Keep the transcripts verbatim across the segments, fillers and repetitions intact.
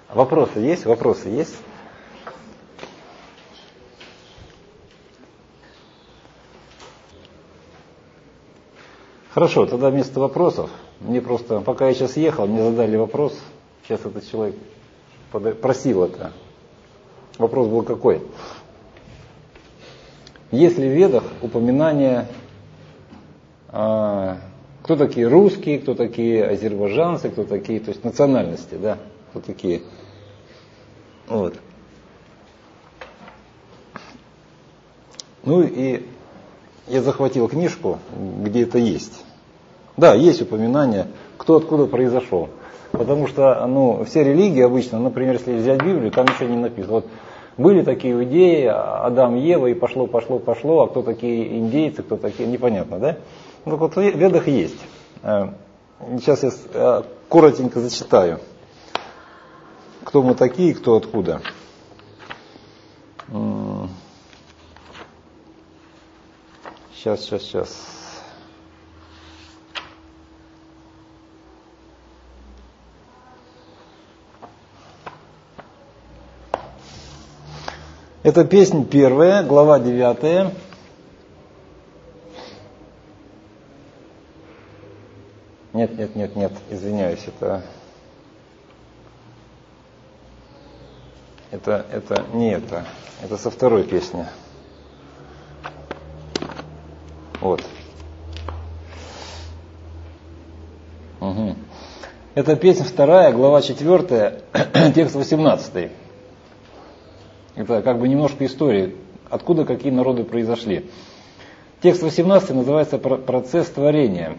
Вопросы есть? Вопросы есть? Хорошо, тогда вместо вопросов, мне просто, пока я сейчас ехал, мне задали вопрос, сейчас этот человек просил это. Вопрос был какой? Есть ли в Ведах упоминание, а, кто такие русские, кто такие азербайджанцы, кто такие, то есть национальности, да, кто такие. Вот. Ну и я захватил книжку, где это есть. Да, есть упоминание, кто откуда произошел. Потому что ну, все религии обычно, например, если взять Библию, там ничего не написано. Вот были такие идеи, Адам, Ева, и пошло, пошло, пошло, а кто такие индейцы, кто такие, непонятно, да? Ну вот в Ведах есть. Сейчас я коротенько зачитаю. Кто мы такие, кто откуда. Сейчас, сейчас, сейчас. Это песнь первая, глава девятая. Нет, нет, нет, нет, извиняюсь, это, это, это не это, это со второй песни. Вот. Угу. Это песня вторая, глава четвертая, текст восемнадцатый. Это как бы немножко истории, откуда какие народы произошли. Текст восемнадцатый называется «Процесс творения».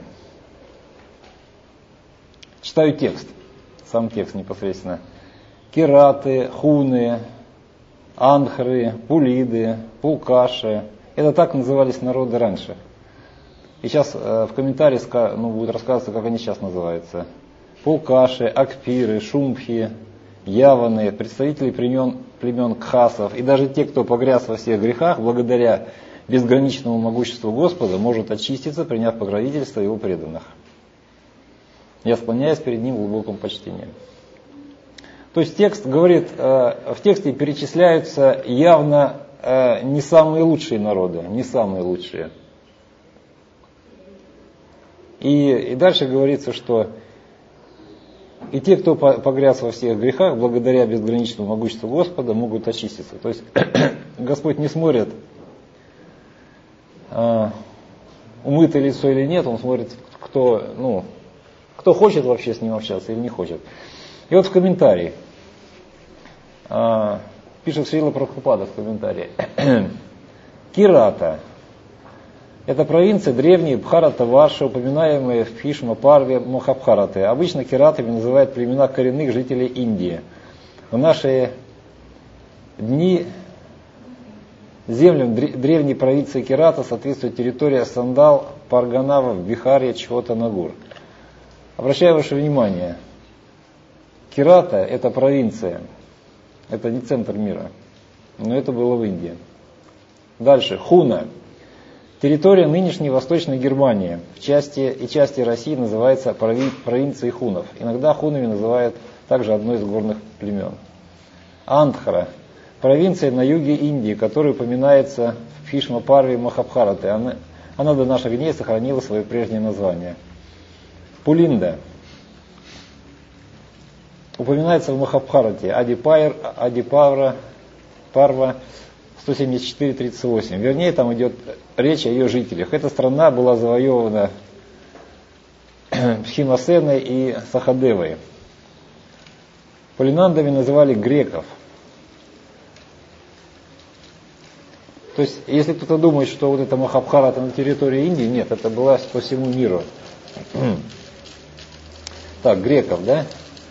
Читаю текст, сам текст непосредственно. Кираты, хуны, анхры, пулиды, пулкаши. Это так назывались народы раньше. И сейчас э, в комментариях ну, будет рассказываться, как они сейчас называются. Пулкаши, акпиры, шумхи, яваны, представители племен, племен кхасов. И даже те, кто погряз во всех грехах, благодаря безграничному могуществу Господа, может очиститься, приняв покровительство его преданных. Я склоняюсь перед ним в глубоком почтении. То есть текст говорит, э, в тексте перечисляются явно э, не самые лучшие народы, не самые лучшие. И, и дальше говорится, что и те, кто погряз во всех грехах, благодаря безграничному могуществу Господа, могут очиститься. То есть Господь не смотрит, э, умытое лицо или нет, Он смотрит, кто, ну, кто хочет вообще с ним общаться или не хочет. И вот в комментарии, э, пишет Шрила Прабхупада в комментарии, Кирата. Это провинция древней Бхарата-Варша, упоминаемые в Бхишма-Парве Махабхараты. Обычно киратами называют племена коренных жителей Индии. В наши дни землям древней провинции Кирата соответствует территория Сандал, Парганава в Бихаре, Чхота-Нагур. Обращаю ваше внимание, Кирата – это провинция, это не центр мира, но это было в Индии. Дальше, Хуна. Территория нынешней Восточной Германии в части, и части России называется прови, провинцией хунов. Иногда хунами называют также одно из горных племен. Андхра. Провинция на юге Индии, которая упоминается в Бхишма-Парве Махабхараты. Она, она до наших дней сохранила свое прежнее название. Пулинда. Упоминается в Махабхарате. Адипайр, Адипавра, Парва сто семьдесят четыре тридцать восемь. Вернее, там идет речь о ее жителях. Эта страна была завоевана Пхимасеной и Сахадевой. Полинандами называли греков. То есть, если кто-то думает, что вот это Махабхарата на территории Индии, нет, это была по всему миру. Так, греков, да?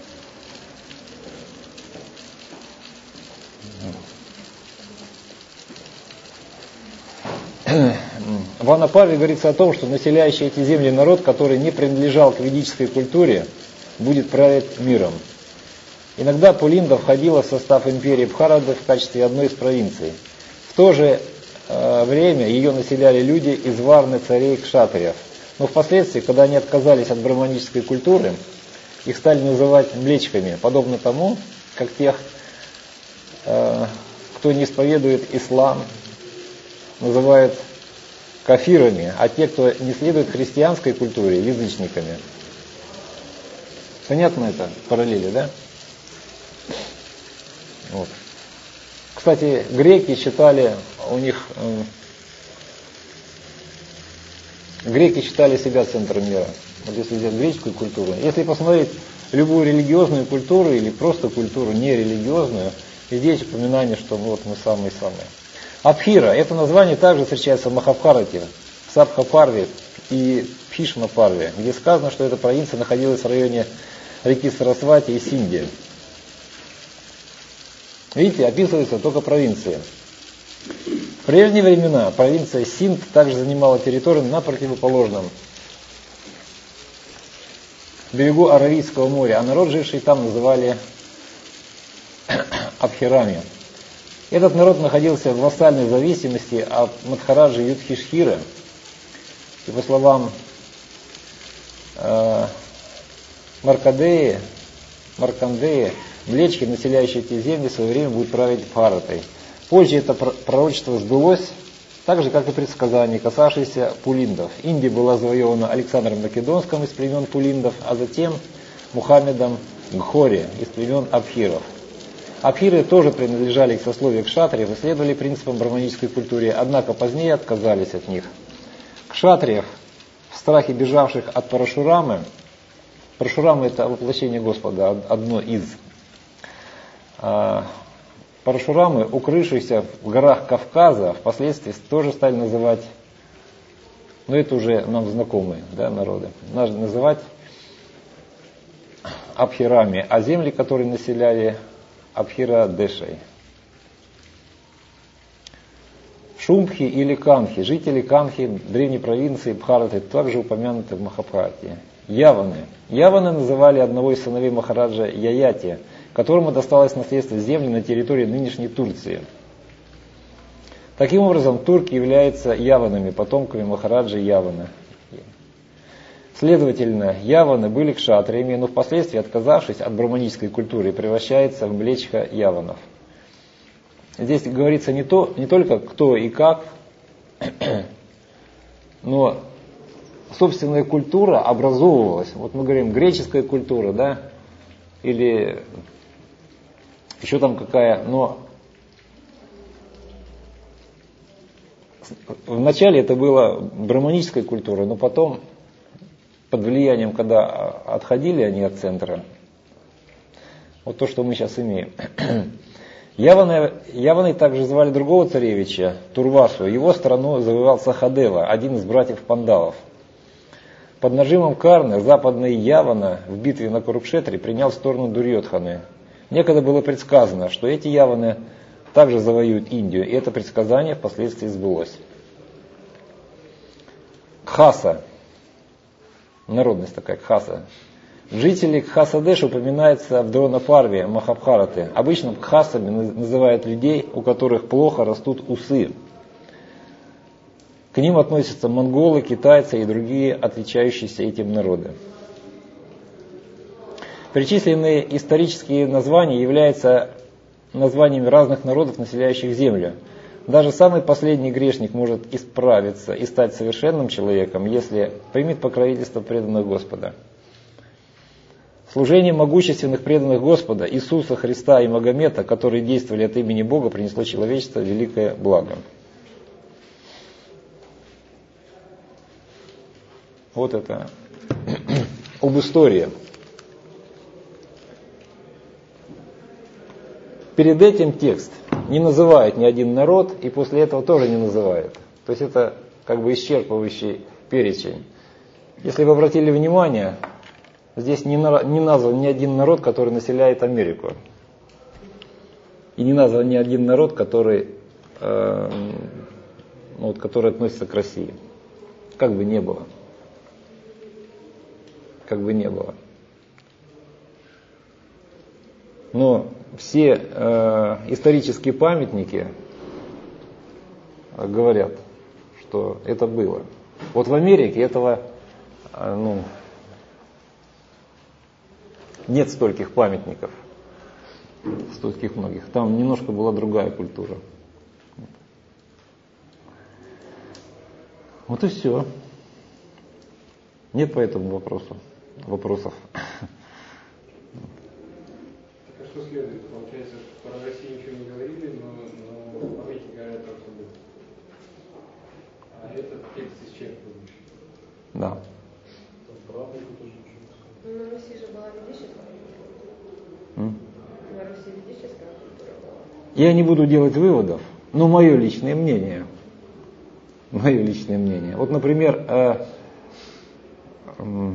В Анапаве говорится о том, что населяющий эти земли народ, который не принадлежал к ведической культуре, будет править миром. Иногда Пулинда входила в состав империи Бхарады в качестве одной из провинций. В то же э, время ее населяли люди из Варны, царей, кшатриев. Но впоследствии, когда они отказались от брахманической культуры, их стали называть млечками, подобно тому, как тех, кто не исповедует ислам, называют кафирами, а те, кто не следует христианской культуре, язычниками. Понятно это? Параллели, да? Вот. Кстати, греки считали, у них э, греки считали себя центром мира. Вот если взять греческую культуру, если посмотреть любую религиозную культуру или просто культуру нерелигиозную, здесь упоминание, что вот мы самые-самые. Абхира, это название также встречается в Махабхарате, в Сабха-парве и Бхишма-парве, где сказано, что эта провинция находилась в районе реки Сарасвати и Синди. Видите, описывается только провинция. В прежние времена провинция Синд также занимала территорию на противоположном берегу Аравийского моря, а народ, живший там, называли Абхирами. Этот народ находился в вассальной зависимости от Мадхараджи Юдхишхира. И по словам э, Маркандеи, Маркандеи, млечки, населяющие эти земли, в свое время будут править Бхаратой. Позже это пророчество сбылось, так же, как и предсказания, касавшиеся пулиндов. Индия была завоевана Александром Македонским из племен пулиндов, а затем Мухаммедом Гхори из племен абхиров. Абхиры тоже принадлежали к сословию кшатриев и следовали принципам брахманической культуры, однако позднее отказались от них. Кшатриев, в страхе бежавших от Парашурамы, Парашурама — это воплощение Господа, одно из. Парашурамы, укрывшиеся в горах Кавказа, впоследствии тоже стали называть, ну это уже нам знакомые, да, народы, называть Абхирами, а земли, которые населяли Абхира-дешей. Шумбхи или Канхи, жители Канхи, древней провинции Бхараты, также упомянуты в Махабхарате. Яваны. Яваны называли одного из сыновей Махараджа Яяти, которому досталось наследство земли на территории нынешней Турции. Таким образом, турки являются яванами, потомками Махараджа Явана. Следовательно, яваны были кшатриями, но впоследствии, отказавшись от брахманической культуры, превращается в млечко яванов. Здесь говорится не, то, не только кто и как, но собственная культура образовывалась. Вот мы говорим греческая культура, да, или еще там какая, но вначале это была брахманическая культура, но потом под влиянием, когда отходили они от центра, вот то, что мы сейчас имеем. Яваны, Яваны также звали другого царевича, Турвасу. Его страну завоевал Сахадева, один из братьев Пандавов. Под нажимом Карны западный Явана в битве на Курукшетре принял сторону Дурьодханы. Некогда было предсказано, что эти Яваны также завоюют Индию, и это предсказание впоследствии сбылось. Кхаса. Народность такая, Кхаса. Жители Кхасадеш упоминаются в Дронапарве Махабхараты. Обычно Кхасами называют людей, у которых плохо растут усы. К ним относятся монголы, китайцы и другие отличающиеся этим народы. Перечисленные исторические названия являются названиями разных народов, населяющих землю. Даже самый последний грешник может исправиться и стать совершенным человеком, если примет покровительство преданных Господа. Служение могущественных преданных Господа, Иисуса Христа и Магомета, которые действовали от имени Бога, принесло человечеству великое благо. Вот это об истории. Перед этим текст не называет ни один народ, и после этого тоже не называет. То есть это как бы исчерпывающий перечень. Если вы обратили внимание, здесь не, на, не назван ни один народ, который населяет Америку. И не назван ни один народ, который, э, вот, который относится к России. Как бы не было. Как бы не было. Но все э, исторические памятники говорят, что это было. Вот в Америке этого э, ну, нет стольких памятников. стольких многих. Там немножко была другая культура. Вот и все. Нет по этому вопросу вопросов. Так а что следует? Получается, что про Россию ничего не говорили, но, но в Америке говорят то, что было. А этот текст исчерпывающий. Да. Ну, на Руси же была ведическая культура. М? На Руси ведическая культура была. Я не буду делать выводов, но мое личное мнение. Мое личное мнение. Вот, например, э, э,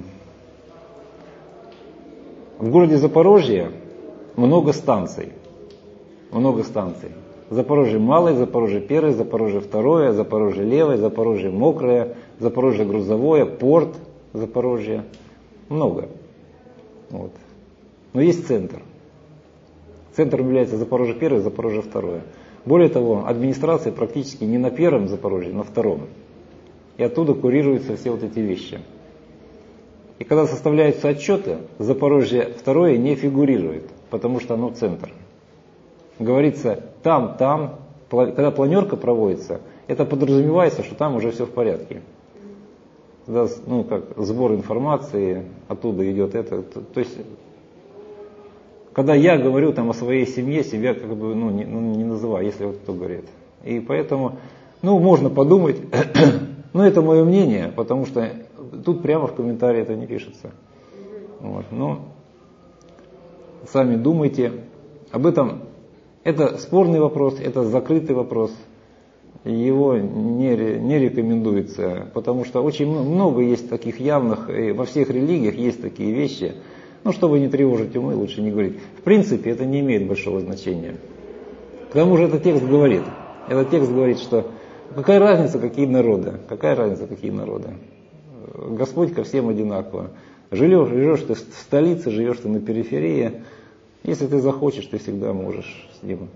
в городе Запорожье много станций. Много станций. Запорожье малое, Запорожье первое, Запорожье второе, Запорожье левое, Запорожье мокрое, Запорожье грузовое, порт Запорожье. Много. Вот. Но есть центр. Центром является Запорожье первое, Запорожье второе. Более того, администрация практически не на первом Запорожье, на втором. И оттуда курируются все вот эти вещи. И когда составляются отчеты, Запорожье второе не фигурирует, потому что оно центр. Говорится, там, там, когда планерка проводится, это подразумевается, что там уже все в порядке. Когда, ну, как сбор информации, оттуда идет это. То, то есть, когда я говорю там о своей семье, себя как бы ну, не, ну, не называю, если вот кто говорит. И поэтому, ну, можно подумать, но это мое мнение, потому что тут прямо в комментарии это не пишется. Вот, но сами думайте об этом. Это спорный вопрос, это закрытый вопрос. Его не, не рекомендуется, потому что очень много есть таких явных, и во всех религиях есть такие вещи. Ну, чтобы не тревожить умы, лучше не говорить. В принципе, это не имеет большого значения. К тому же этот текст говорит, этот текст говорит, что какая разница, какие народы, какая разница, какие народы. Господь ко всем одинаково. Живешь, живешь ты в столице, живешь ты на периферии. Если ты захочешь, ты всегда можешь с ним.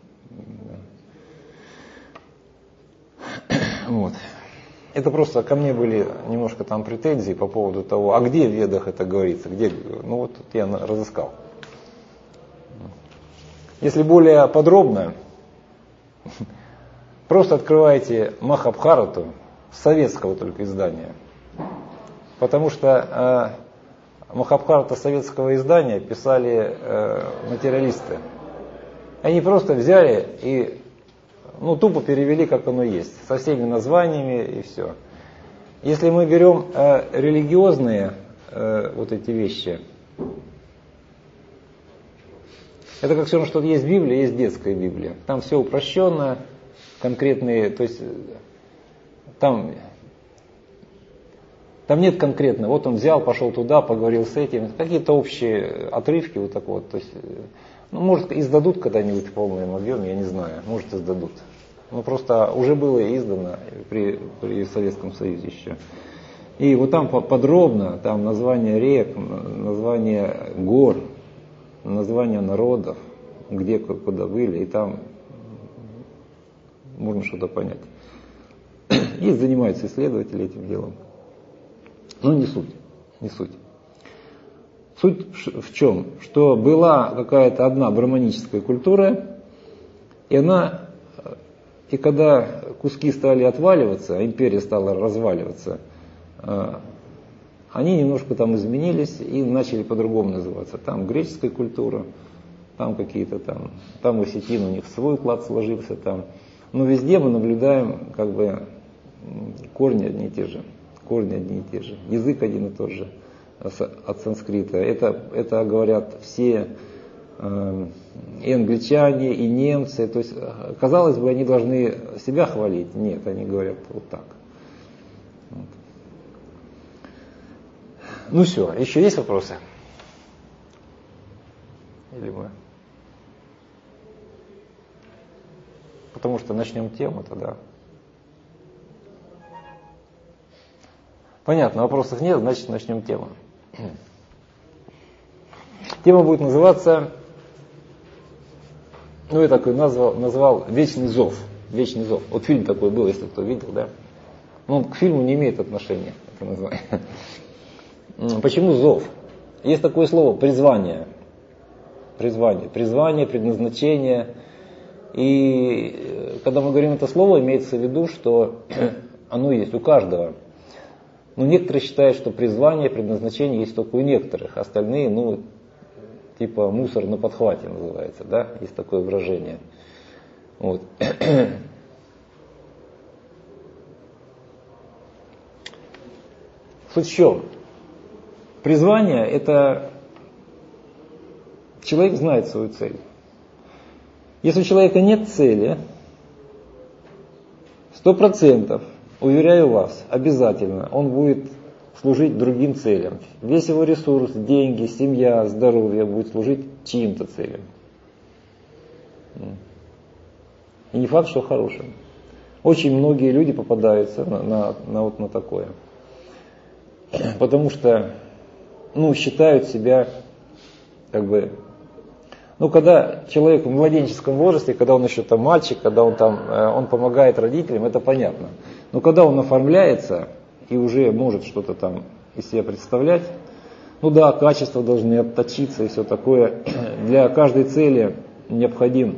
Вот. Это просто ко мне были немножко там претензии по поводу того, а где в Ведах это говорится, где, ну вот тут я разыскал. Если более подробно, просто открывайте Махабхарату советского только издания, потому что э, Махабхарата советского издания писали э, материалисты. Они просто взяли и ну, тупо перевели, как оно есть, со всеми названиями и все. Если мы берем э, религиозные э, вот эти вещи, это как все равно, что есть Библия, есть детская Библия. Там все упрощенно, конкретные, то есть там, там нет конкретно, вот он взял, пошел туда, поговорил с этим, какие-то общие отрывки вот так вот. То есть, ну, может, издадут когда-нибудь в полном объеме, я не знаю, может, издадут. Ну, просто уже было издано при, при Советском Союзе еще. И вот там подробно, там названия рек, названия гор, названия народов, где, куда были, и там можно что-то понять. И занимаются исследователи этим делом. Но не суть, не суть. Суть в чем? Что была какая-то одна браманическая культура, и она, и когда куски стали отваливаться, а империя стала разваливаться, они немножко там изменились и начали по-другому называться. Там греческая культура, там какие-то там, там осетин, у них свой уклад сложился там. Но везде мы наблюдаем как бы корни одни и те же, корни одни и те же, язык один и тот же. От санскрита. Это, это говорят все э, и англичане, и немцы. То есть, казалось бы, они должны себя хвалить. Нет, они говорят вот так. Вот. Ну все, еще есть вопросы? Или мы? Потому что начнем тему тогда. Понятно, вопросов нет, значит начнем тему. Тема будет называться, ну я такой назвал, назвал «Вечный зов». «Вечный зов». Вот фильм такой был, если кто видел, да? Но он к фильму не имеет отношения, это название. Почему зов? Есть такое слово «призвание». Призвание. Призвание, предназначение. И когда мы говорим это слово, имеется в виду, что оно есть у каждого. Но некоторые считают, что призвание, предназначение есть только у некоторых. Остальные, ну, типа мусор на подхвате называется, да? Есть такое выражение. Вот. Суть в чем? Призвание – это человек знает свою цель. Если у человека нет цели, сто процентов, уверяю вас, обязательно он будет служить другим целям. Весь его ресурс, деньги, семья, здоровье будет служить чьим-то целям. И не факт, что хорошим. Очень многие люди попадаются на, на, на, вот на такое. Потому что ну, считают себя как бы... Ну, когда человек в младенческом возрасте, когда он еще там мальчик, когда он там, он помогает родителям, это понятно. Но когда он оформляется и уже может что-то там из себя представлять, ну да, качества должны отточиться и все такое. Для каждой цели необходим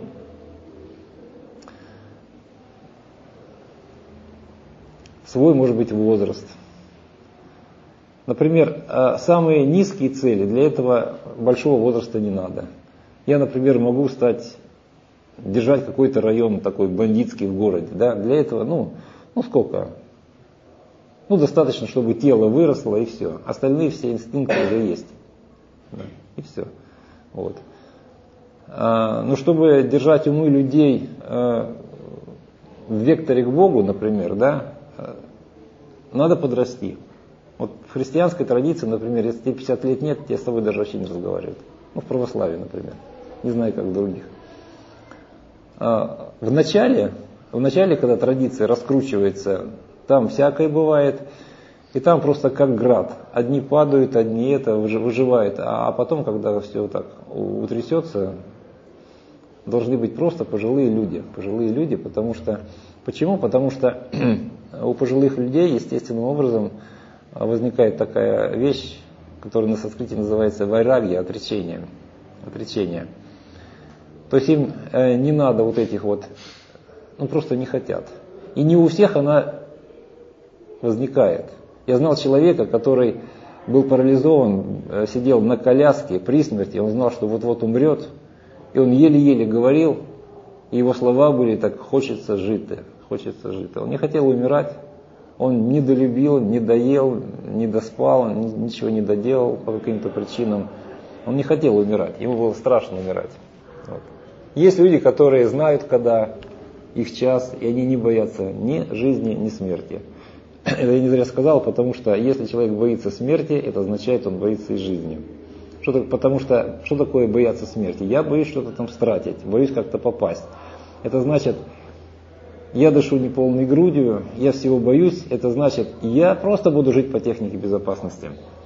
свой, может быть, возраст. Например, самые низкие цели, для этого большого возраста не надо. Я, например, могу стать, держать какой-то район такой бандитский в городе. Да? Для этого, ну, ну сколько? Ну, достаточно, чтобы тело выросло и все. Остальные все инстинкты уже есть. Да? И все. Вот. А, но чтобы держать умы людей а, в векторе к Богу, например, да, надо подрасти. Вот в христианской традиции, например, если тебе пятьдесят лет нет, тебе с тобой даже вообще не разговаривают. Ну, в православии, например. Не знаю, как в других. А, в начале, в начале, когда традиция раскручивается, там всякое бывает, и там просто как град. Одни падают, одни это выживают. А потом, когда все так утрясется, должны быть просто пожилые люди. Пожилые люди, потому что... Почему? Потому что у пожилых людей естественным образом возникает такая вещь, которая на санскрите называется вайрагья, отречение. отречение. То есть им э, не надо вот этих вот, ну просто не хотят. И не у всех она возникает. Я знал человека, который был парализован, э, сидел на коляске при смерти, он знал, что вот-вот умрет, и он еле-еле говорил, и его слова были так: хочется жить, хочется жить. Он не хотел умирать. Он не долюбил, не доел, не доспал, ничего не доделал по каким-то причинам. Он не хотел умирать, ему было страшно умирать. Вот. Есть люди, которые знают, когда их час, и они не боятся ни жизни, ни смерти. Это я не зря сказал, потому что если человек боится смерти, это означает, он боится и жизни. Что, потому что, что такое бояться смерти? Я боюсь что-то там стратить, боюсь как-то попасть. Это значит... Я дышу неполной грудью, я всего боюсь, это значит, я просто буду жить по технике безопасности.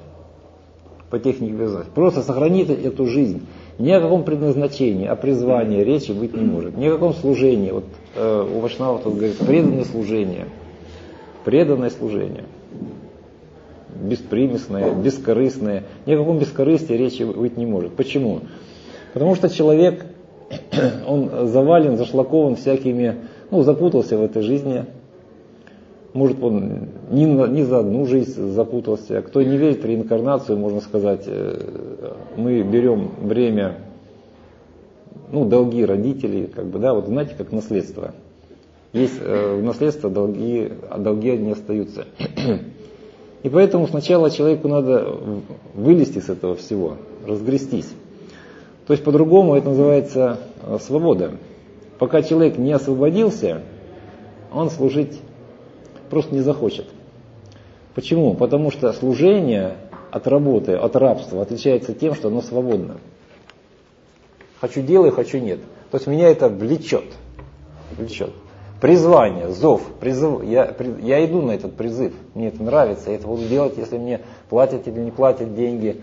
По технике безопасности. Просто сохранить эту жизнь. Ни о каком предназначении, о призвании речи быть не может. Ни о каком служении. Вот э, у Вайшнава тут говорит, преданное служение. Преданное служение. Беспримесное, бескорыстное. Ни о каком бескорыстии речи быть не может. Почему? Потому что человек, он завален, зашлакован всякими... Ну, запутался в этой жизни. Может, он не, не за одну жизнь запутался. Кто не верит в реинкарнацию, можно сказать, мы берем бремя, ну, долги родителей, как бы, да, вот знаете, как наследство. Есть в наследство долги, а долги не остаются. И поэтому сначала человеку надо вылезти с этого всего, разгрестись. То есть по-другому это называется свобода. Пока человек не освободился, он служить просто не захочет. Почему? Потому что служение от работы, от рабства отличается тем, что оно свободно. Хочу делай, хочу нет. То есть меня это влечет. влечет. Призвание, зов, призыв. Я, я иду на этот призыв. Мне это нравится. Я это буду делать, если мне платят или не платят деньги.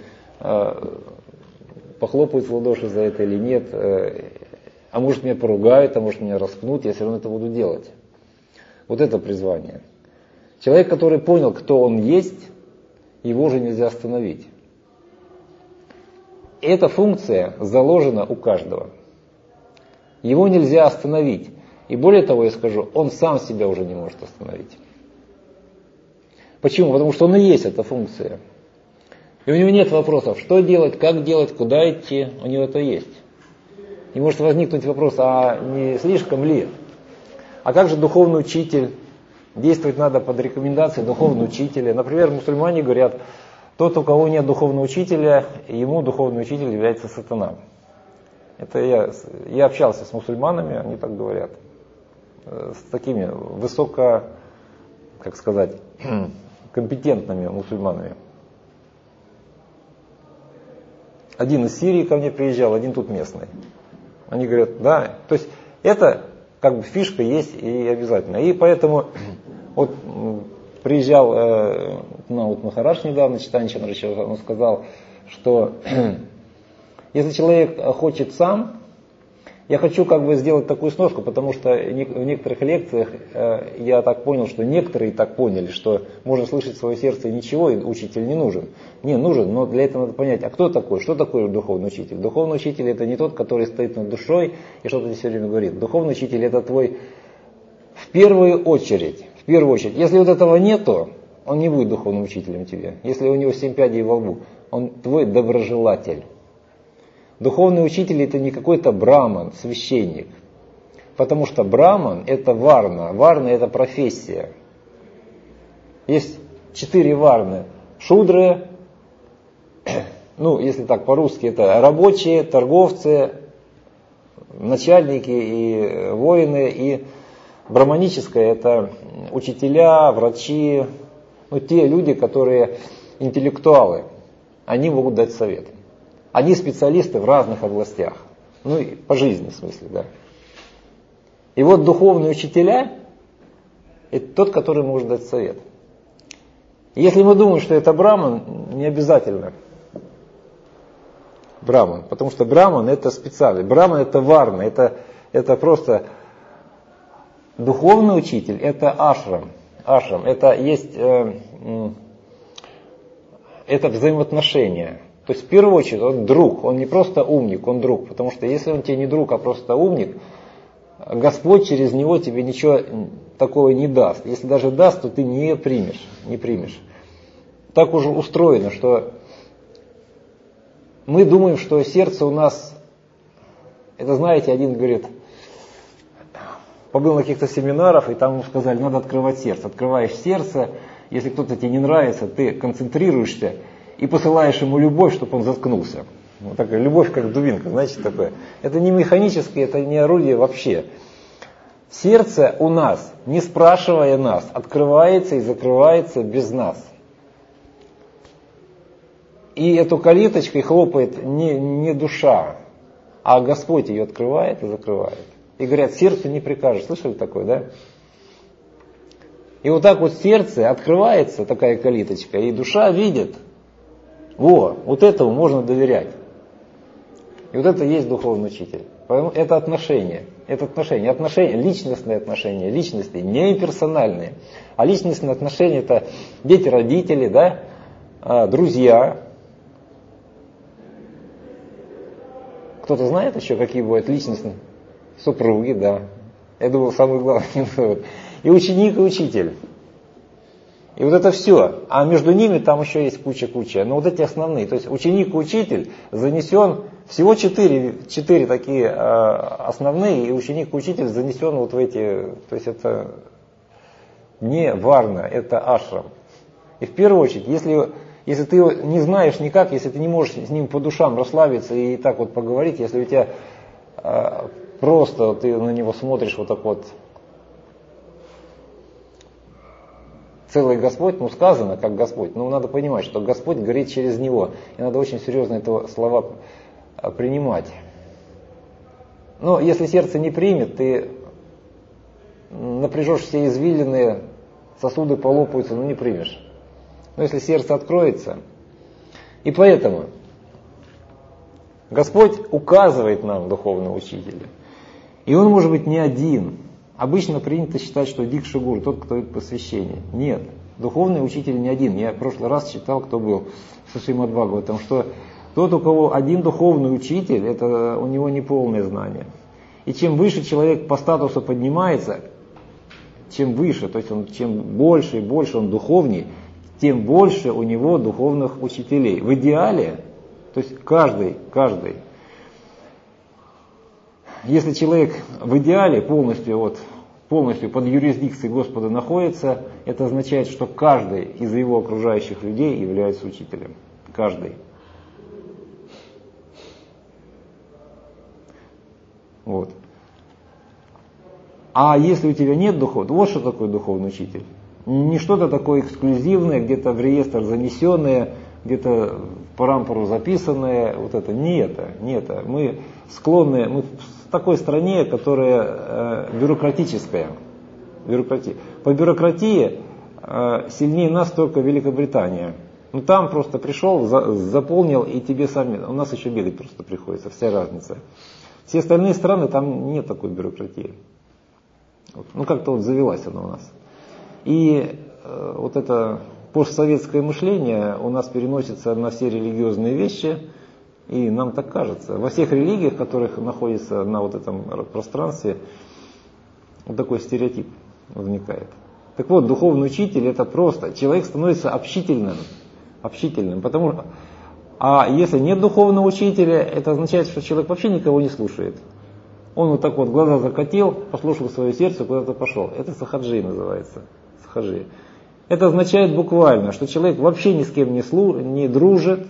Похлопают в ладоши за это или нет. А может меня поругают, а может меня распнут, я все равно это буду делать. Вот это призвание. Человек, который понял, кто он есть, его же нельзя остановить. эта функция заложена у каждого. Его нельзя остановить. И более того, я скажу, он сам себя уже не может остановить. Почему? Потому что он и есть эта функция. И у него нет вопросов, что делать, как делать, куда идти. У него это есть. Не может возникнуть вопрос, а не слишком ли? А как же духовный учитель? Действовать надо под рекомендацией духовного учителя. Например, мусульмане говорят, тот, у кого нет духовного учителя, ему духовный учитель является сатана. Это я, я общался с мусульманами, они так говорят. С такими высоко, как сказать, компетентными мусульманами. Один из Сирии ко мне приезжал, один тут местный. Они говорят, да, то есть это как бы фишка есть и обязательно. И поэтому вот приезжал э, Наут Махарадж недавно, Чайтанья Чандрача, он сказал, что если человек хочет сам, я хочу как бы сделать такую сноску, потому что в некоторых лекциях э, я так понял, что некоторые так поняли, что можно слышать свое сердце и ничего, и учитель не нужен. Не, нужен, но для этого надо понять, а кто такой, что такое духовный учитель? Духовный учитель это не тот, который стоит над душой и что-то тебе все время говорит. Духовный учитель это твой, в первую очередь, в первую очередь, если вот этого нету, он не будет духовным учителем тебе. Если у него семь пядей во лбу, он твой доброжелатель. Духовный учитель это не какой-то браман, священник. Потому что браман это варна. Варна это профессия. Есть четыре варны. Шудры, ну если так по-русски, это рабочие, торговцы, начальники и воины. И браманическое это учителя, врачи, ну те люди, которые интеллектуалы. Они могут дать совет. Они специалисты в разных областях. Ну и по жизни в смысле, да. И вот духовные учителя это тот, который может дать совет. Если мы думаем, что это браман, не обязательно браман. Потому что браман это специальный. Браман это варна. Это, это просто духовный учитель, это ашрам. Ашрам. Это есть э, э, это взаимоотношения. То есть в первую очередь он друг, он не просто умник, он друг. Потому что если он тебе не друг, а просто умник, Господь через него тебе ничего такого не даст. Если даже даст, то ты не примешь, не примешь. Так уже устроено, что мы думаем, что сердце у нас, это знаете, один говорит, побыл на каких-то семинарах, и там ему сказали, надо открывать сердце. Открываешь сердце, если кто-то тебе не нравится, ты концентрируешься, и посылаешь ему любовь, чтобы он заткнулся. Вот такая любовь, как дубинка, знаете, такое. Это не механическое, это не орудие вообще. Сердце у нас, не спрашивая нас, открывается и закрывается без нас. И эту калиточкой хлопает не, не душа, а Господь ее открывает и закрывает. И говорят, сердцу не прикажешь. Слышали такое, да? И вот так вот сердце открывается, такая калиточка, и душа видит, во, вот этому можно доверять. И вот это и есть духовный учитель. Поэтому это отношения. Это отношения. Отношения, личностные отношения, личности, не персональные. А личностные отношения это дети, родители, да, друзья. Кто-то знает еще, какие бывают личностные? Супруги, да. Я думал, самый главный. И ученик, и учитель. И вот это все. А между ними там еще есть куча-куча. Но вот эти основные. То есть ученик и учитель занесен, всего четыре, четыре такие э, основные, и ученик и учитель занесен вот в эти, то есть это не варна, это ашрам. И в первую очередь, если, если ты не знаешь никак, если ты не можешь с ним по душам расслабиться и так вот поговорить, если у тебя э, просто ты на него смотришь вот так вот, целый Господь, ну сказано, как Господь, но надо понимать, что Господь говорит через него. И надо очень серьезно это слова принимать. Но если сердце не примет, ты напряжешь все извилины, сосуды полопаются, но не примешь. Но если сердце откроется. И поэтому Господь указывает нам духовного учителя. И он может быть не один. Обычно принято считать, что Дикша Гуру, тот, кто дает посвящение. Нет, духовный учитель не один. Я в прошлый раз читал, кто был в Шримад Бхагаватам, что Тот, у кого один духовный учитель, это у него неполное знание. И чем выше человек по статусу поднимается, чем выше, то есть он, чем больше и больше он духовней, тем больше у него духовных учителей. В идеале, то есть каждый, каждый, если человек в идеале полностью, вот, полностью под юрисдикцией Господа находится, это означает, что каждый из его окружающих людей является учителем. Каждый. Вот. А если у тебя нет духовного, вот что такое духовный учитель. Не что-то такое эксклюзивное, где-то в реестр занесенное, где-то по рампору записанное, вот это не это, не это. Мы склонны, мы в такой стране, которая э, бюрократическая. Бюрократия. По бюрократии э, сильнее нас только Великобритания. Ну там просто пришел, за, заполнил и тебе сами, у нас еще бегать просто приходится, вся разница. Все остальные страны, там нет такой бюрократии. Вот. Ну как-то вот завелась она у нас. И э, вот это постсоветское мышление у нас переносится на все религиозные вещи, и нам так кажется. Во всех религиях, которых находится на вот этом пространстве, вот такой стереотип возникает. Так вот, духовный учитель это просто, человек становится общительным, общительным, потому что, а если нет духовного учителя, это означает, что человек вообще никого не слушает. Он вот так вот глаза закатил, послушал свое сердце, куда-то пошел. Это сахаджи называется. Сахаджи. Это означает буквально, что человек вообще ни с кем не, слу, не дружит,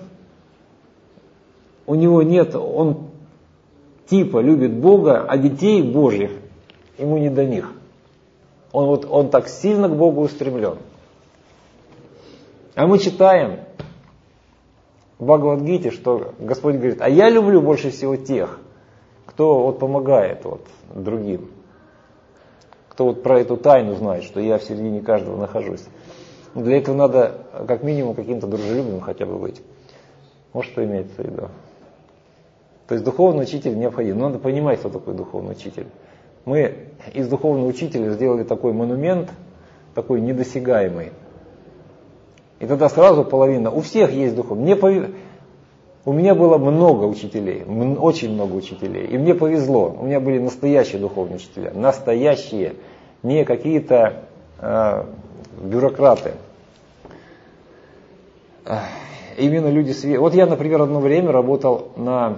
у него нет, он типа любит Бога, а детей Божьих ему не до них. Он, вот, он так сильно к Богу устремлен. А мы читаем в Бхагавад-гите, что Господь говорит, а я люблю больше всего тех, кто вот помогает вот другим, кто вот про эту тайну знает, что я в середине каждого нахожусь. Для этого надо как минимум каким-то дружелюбным хотя бы быть. Вот что имеется в виду. То есть духовный учитель необходим. Но надо понимать, кто такой духовный учитель. Мы из духовного учителя сделали такой монумент, такой недосягаемый. И тогда сразу половина, у всех есть духовный. Мне пов... У меня было много учителей, очень много учителей. И мне повезло, у меня были настоящие духовные учителя. Настоящие, не какие-то э, бюрократы. Именно люди света. Вот я, например, одно время работал на...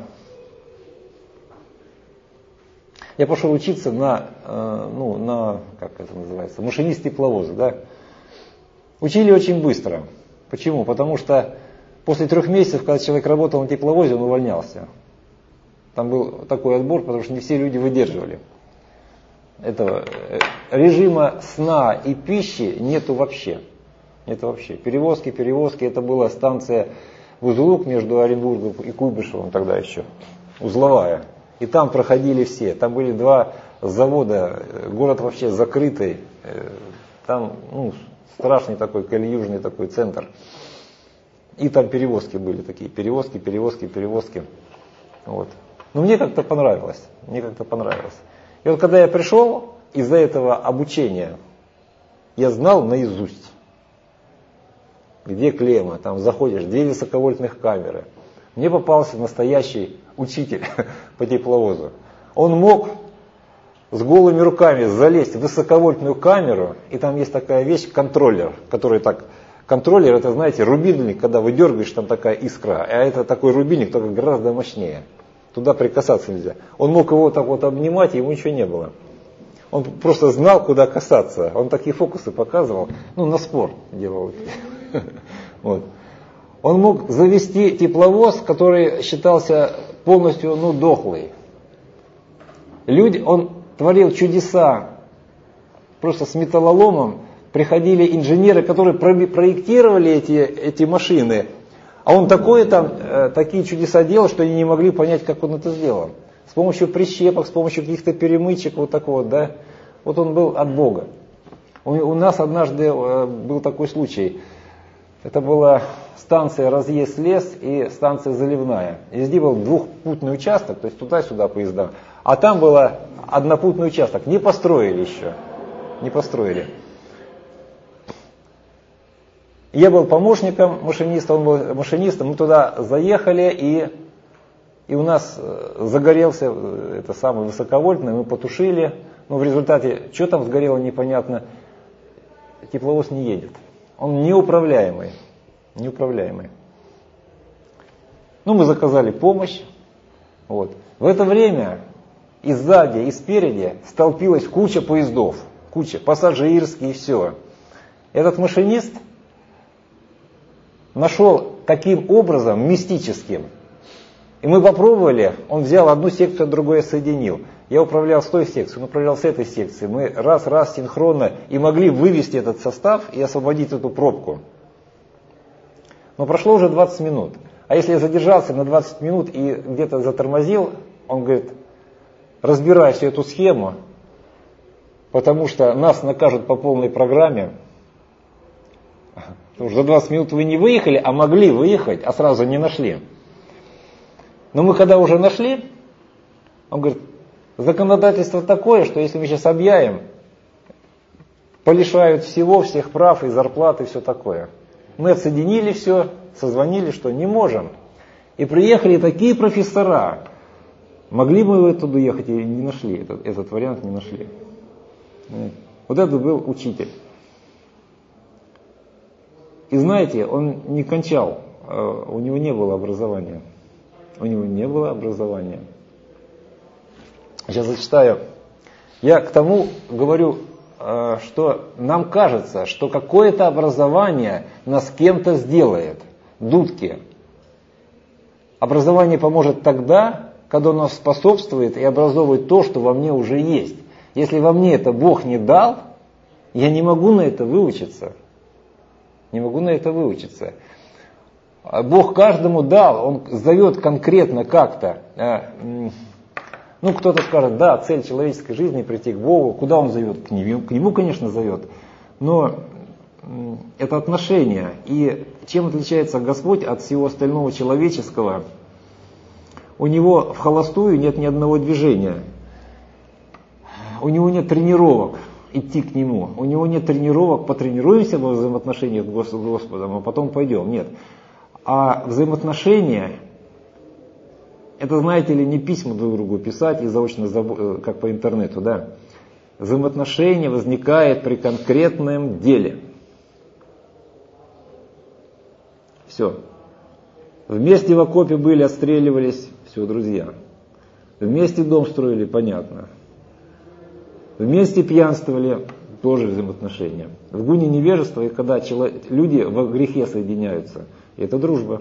Я пошел учиться на, э, ну, на, как это называется, машинист тепловоза, да. Учили очень быстро. Почему? Потому что после трех месяцев, когда человек работал на тепловозе, он увольнялся. Там был такой отбор, потому что не все люди выдерживали. Этого режима сна и пищи нету вообще. Это вообще. Перевозки, перевозки. Это была станция Узлук между Оренбургом и Куйбышевым тогда еще. Узловая. И там проходили все. Там были два завода. Город вообще закрытый. Там ну, страшный такой кольюжный такой центр. И там перевозки были такие. Перевозки, перевозки, перевозки. Вот. Но мне как-то понравилось. Мне как-то понравилось. И вот когда я пришел из-за этого обучения, я знал наизусть, где клемма, там заходишь, две высоковольтных камеры. Мне попался настоящий учитель по тепловозу. Он мог с голыми руками залезть в высоковольтную камеру, и там есть такая вещь, контроллер, который так... Контроллер, это, знаете, рубильник, когда вы дергаешь, там такая искра, а это такой рубильник, только гораздо мощнее. Туда прикасаться нельзя. Он мог его так вот обнимать, и ему ничего не было. Он просто знал, куда касаться. Он такие фокусы показывал, ну, на спор делал. Вот. Он мог завести тепловоз, который считался полностью, ну, дохлый. Люди, он творил чудеса просто с металлоломом. Приходили инженеры, которые проектировали эти, эти машины, а он такое там, э, такие чудеса делал, что они не могли понять, как он это сделал. С помощью прищепок, с помощью каких-то перемычек, вот так вот, да. Вот он был от Бога. У, у нас однажды э, был такой случай. Это была станция разъезд-лес и станция заливная. И здесь был двухпутный участок, то есть туда-сюда поезда. А там был однопутный участок. Не построили еще. Не построили. Я был помощником машиниста, он был машинистом. Мы туда заехали, и, и у нас загорелся это самое высоковольтное, мы потушили. Но в результате, что там сгорело, непонятно. Тепловоз не едет. Он неуправляемый. Неуправляемый. Ну, мы заказали помощь. Вот. В это время и сзади, и спереди столпилась куча поездов. Куча, пассажирские, все. Этот машинист нашел таким образом мистическим. И мы попробовали, он взял одну секцию, а другую соединил. Я управлял с той секцией, он управлял с этой секцией. Мы раз-раз синхронно и могли вывести этот состав и освободить эту пробку. Но прошло уже двадцать минут. А если я задержался на двадцать минут и где-то затормозил, он говорит, разбирай всю эту схему, потому что нас накажут по полной программе. Потому что за двадцать минут вы не выехали, а могли выехать, а сразу не нашли. Но мы когда уже нашли, он говорит, законодательство такое, что если мы сейчас объявим, полишают всего, всех прав и зарплаты, и все такое. Мы отсоединили все, созвонили, что не можем. И приехали такие профессора. Могли бы мы туда ехать и не нашли, этот, этот вариант не нашли. Вот это был учитель. И знаете, он не кончал, у него не было образования. У него не было образования. Сейчас зачитаю. Я к тому говорю, что нам кажется, что какое-то образование нас кем-то сделает. Дудки. Образование поможет тогда, когда оно способствует и образовывает то, что во мне уже есть. Если во мне это Бог не дал, я не могу на это выучиться. Не могу на это выучиться. Бог каждому дал, Он зовет конкретно как-то. Ну, кто-то скажет, да, цель человеческой жизни прийти к Богу. Куда Он зовет? К Нему, к нему, конечно, зовет. Но это отношение. И чем отличается Господь от всего остального человеческого? У Него в холостую нет ни одного движения. У Него нет тренировок идти к Нему. У Него нет тренировок, потренируемся во взаимоотношениях с Господом, а потом пойдем. Нет. А взаимоотношения, это, знаете ли, не письма друг другу писать и заочно, как по интернету, да. Взаимоотношения возникает при конкретном деле. Все. Вместе в окопе были, отстреливались, все, друзья. Вместе дом строили, понятно. Вместе пьянствовали, тоже взаимоотношения. В гуне невежества, и когда человек, люди в грехе соединяются, это дружба.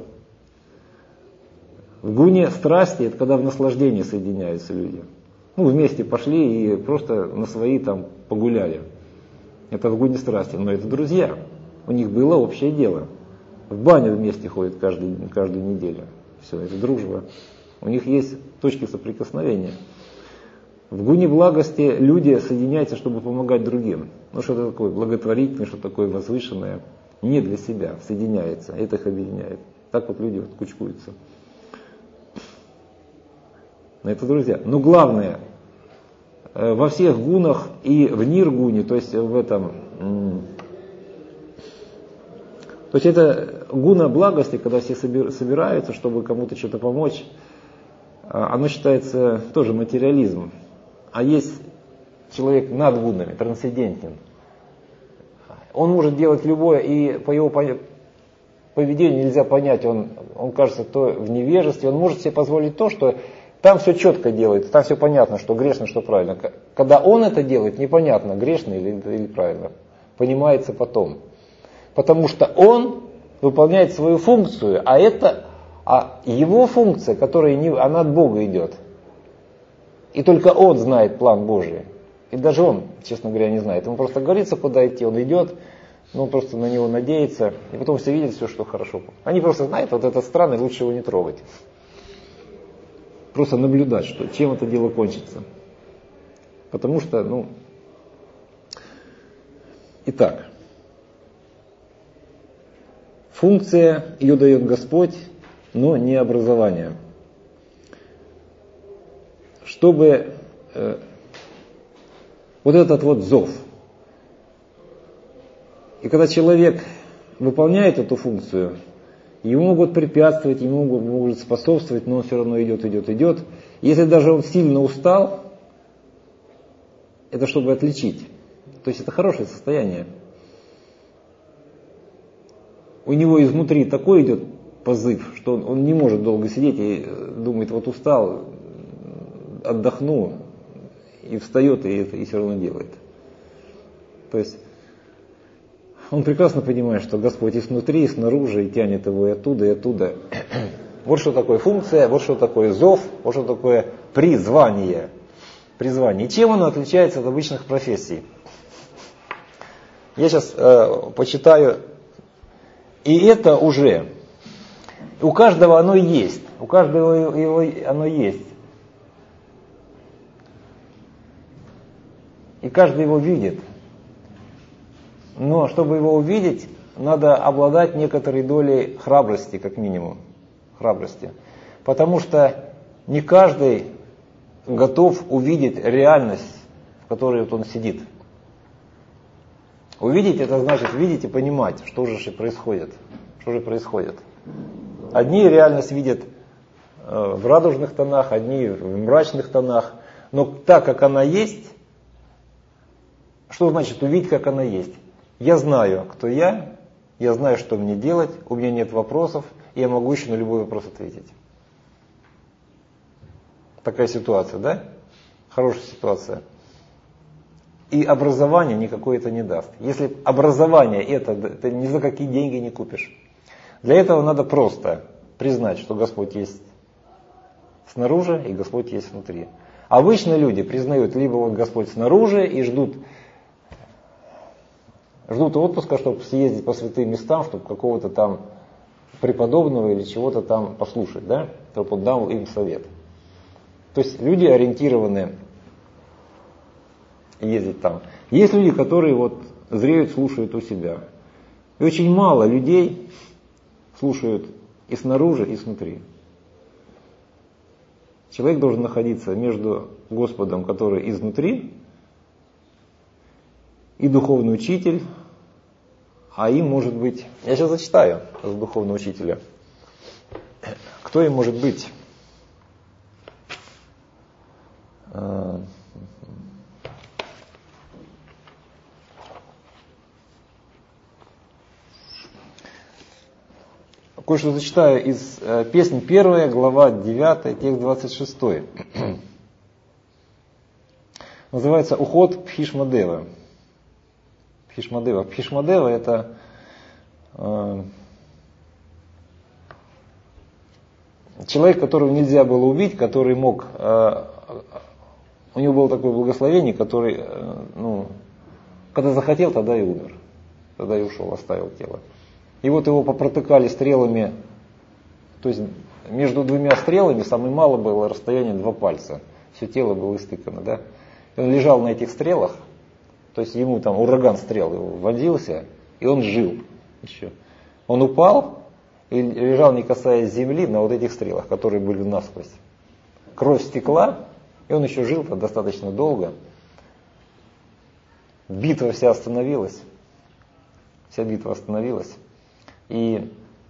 В гуне страсти, это когда в наслаждении соединяются люди. Ну, вместе пошли и просто на свои там погуляли. Это в гуне страсти, но это друзья. У них было общее дело. В баню вместе ходят каждый, каждую неделю. Все, это дружба. У них есть точки соприкосновения. В гуне благости люди соединяются, чтобы помогать другим. Ну, что-то такое благотворительное, что-то такое возвышенное. Не для себя, соединяется, это их объединяет. Так вот люди вот кучкуются. Это, друзья. Но главное, во всех гунах и в ниргуне, то есть в этом... То есть это гуна благости, когда все собираются, чтобы кому-то что-то помочь, оно считается тоже материализм. А есть человек над гунами, трансцендентен. Он может делать любое, и по его поведению нельзя понять, он, он кажется то в невежестве, он может себе позволить то, что там все четко делает, там все понятно, что грешно, что правильно. Когда он это делает, непонятно, грешно или, или правильно. Понимается потом. Потому что он выполняет свою функцию, а это а его функция, которая не, она от Бога идет. И только он знает план Божий. И даже он, честно говоря, не знает. Ему просто говорится, куда идти, он идет, но он просто на него надеется, и потом все видят все, что хорошо. Они просто знают, вот этот странный, лучше его не трогать. Просто наблюдать, что, чем это дело кончится. Потому что, ну... Итак. Функция, ее дает Господь, но не образование. Чтобы э, вот этот вот зов. И когда человек выполняет эту функцию, ему могут препятствовать, ему могут, могут способствовать, но он все равно идет, идет, идет. Если даже он сильно устал, это чтобы отличить. То есть это хорошее состояние. У него изнутри такой идет позыв, что он, он не может долго сидеть и думает, вот устал, отдохну, и встает, и, это, и все равно делает. То есть он прекрасно понимает, что Господь и снутри, и снаружи, и тянет его и оттуда, и оттуда. Вот что такое функция, вот что такое зов, вот что такое призвание. Призвание. И чем оно отличается от обычных профессий? Я сейчас э, почитаю. И это уже, у каждого оно есть, у каждого его оно есть. И каждый его видит. Но чтобы его увидеть, надо обладать некоторой долей храбрости, как минимум. Храбрости. Потому что не каждый готов увидеть реальность, в которой вот он сидит. Увидеть — это значит видеть и понимать, что же происходит. Что же происходит. Одни реальность видят в радужных тонах, одни в мрачных тонах. Но так, как она есть, что значит увидеть, как она есть? Я знаю, кто я, я знаю, что мне делать, у меня нет вопросов, и я могу еще на любой вопрос ответить. Такая ситуация, да? Хорошая ситуация. И образование никакое это не даст. Если образование это, ты ни за какие деньги не купишь. Для этого надо просто признать, что Господь есть снаружи и Господь есть внутри. Обычно люди признают либо вот Господь снаружи и ждут, ждут отпуска, чтобы съездить по святым местам, чтобы какого-то там преподобного или чего-то там послушать, да? Чтобы он дал им совет. То есть люди ориентированы ездить там. Есть люди, которые вот зреют, слушают у себя. И очень мало людей слушают и снаружи, и снутри. Человек должен находиться между Господом, который изнутри, и духовный учитель, а им может быть... Я сейчас зачитаю за духовного учителя. Кто им может быть? Кое-что зачитаю из э, песни первая, глава девятая, текст двадцать шестой. Называется «Уход Пхишмадева». Пхишмадева. Пхишмадева это э, человек, которого нельзя было убить, который мог... Э, у него было такое благословение, который, э, ну, когда захотел, тогда и умер. Тогда и ушел, оставил тело. И вот его попротыкали стрелами, то есть между двумя стрелами самое мало было расстояние два пальца. Все тело было истыкано, да. И он лежал на этих стрелах, то есть ему там ураган стрел его вонзился, и он жил еще. Он упал и лежал, не касаясь земли, на вот этих стрелах, которые были насквозь. Кровь стекла, и он еще жил достаточно долго. Битва вся остановилась. Вся битва остановилась. И,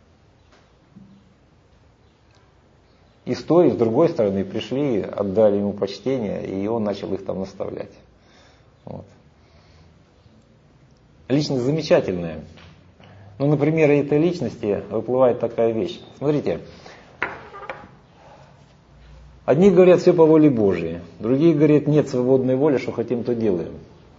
и с той, и с другой стороны пришли, отдали ему почтение, и он начал их там наставлять. Вот. Личность замечательная. Но на примере этой личности выплывает такая вещь. Смотрите, одни говорят, все по воле Божьей, другие говорят, нет свободной воли, что хотим, то делаем.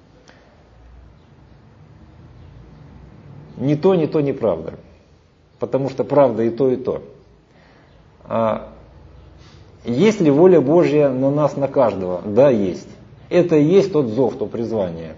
Ни то, ни то неправда. Потому что правда и то, и то. А есть ли воля Божья на нас, на каждого? Да, есть. Это и есть тот зов, то призвание.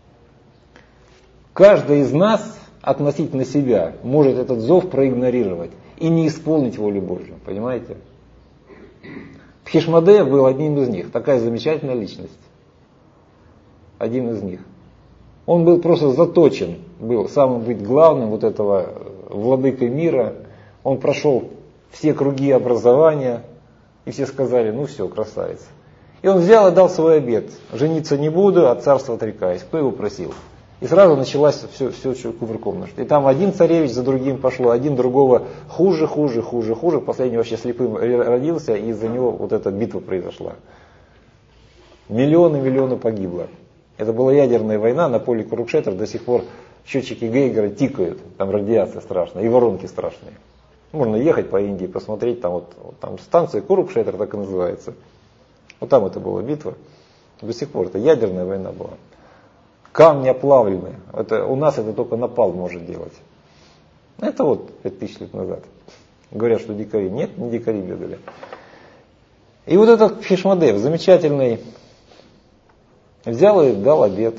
Каждый из нас относительно себя может этот зов проигнорировать и не исполнить волю Божью. Понимаете? Пхишмадев был одним из них. Такая замечательная личность. Один из них. Он был просто заточен, был самым быть главным вот этого владыкой мира. Он прошел все круги образования, и все сказали, ну все, красавец. И он взял и дал свой обет. Жениться не буду, от царства отрекаюсь. Кто его просил? И сразу началась все, все кувырком. И там один царевич за другим пошло, один другого хуже, хуже, хуже, хуже. Последний вообще слепым родился, и из-за него вот эта битва произошла. Миллионы, миллионы погибло. Это была ядерная война на поле Курукшетр, до сих пор счетчики Гейгера тикают, там радиация страшная, и воронки страшные. Можно ехать по Индии, посмотреть, там вот, вот там станция Курукшетр так и называется. Вот там это была битва. До сих пор это ядерная война была. Камни оплавлены. Это, у нас это только напалм может делать. Это вот пять тысяч лет назад. Говорят, что дикари. Нет, не дикари бегали. И вот этот Фишмадев, замечательный, взял и дал обет.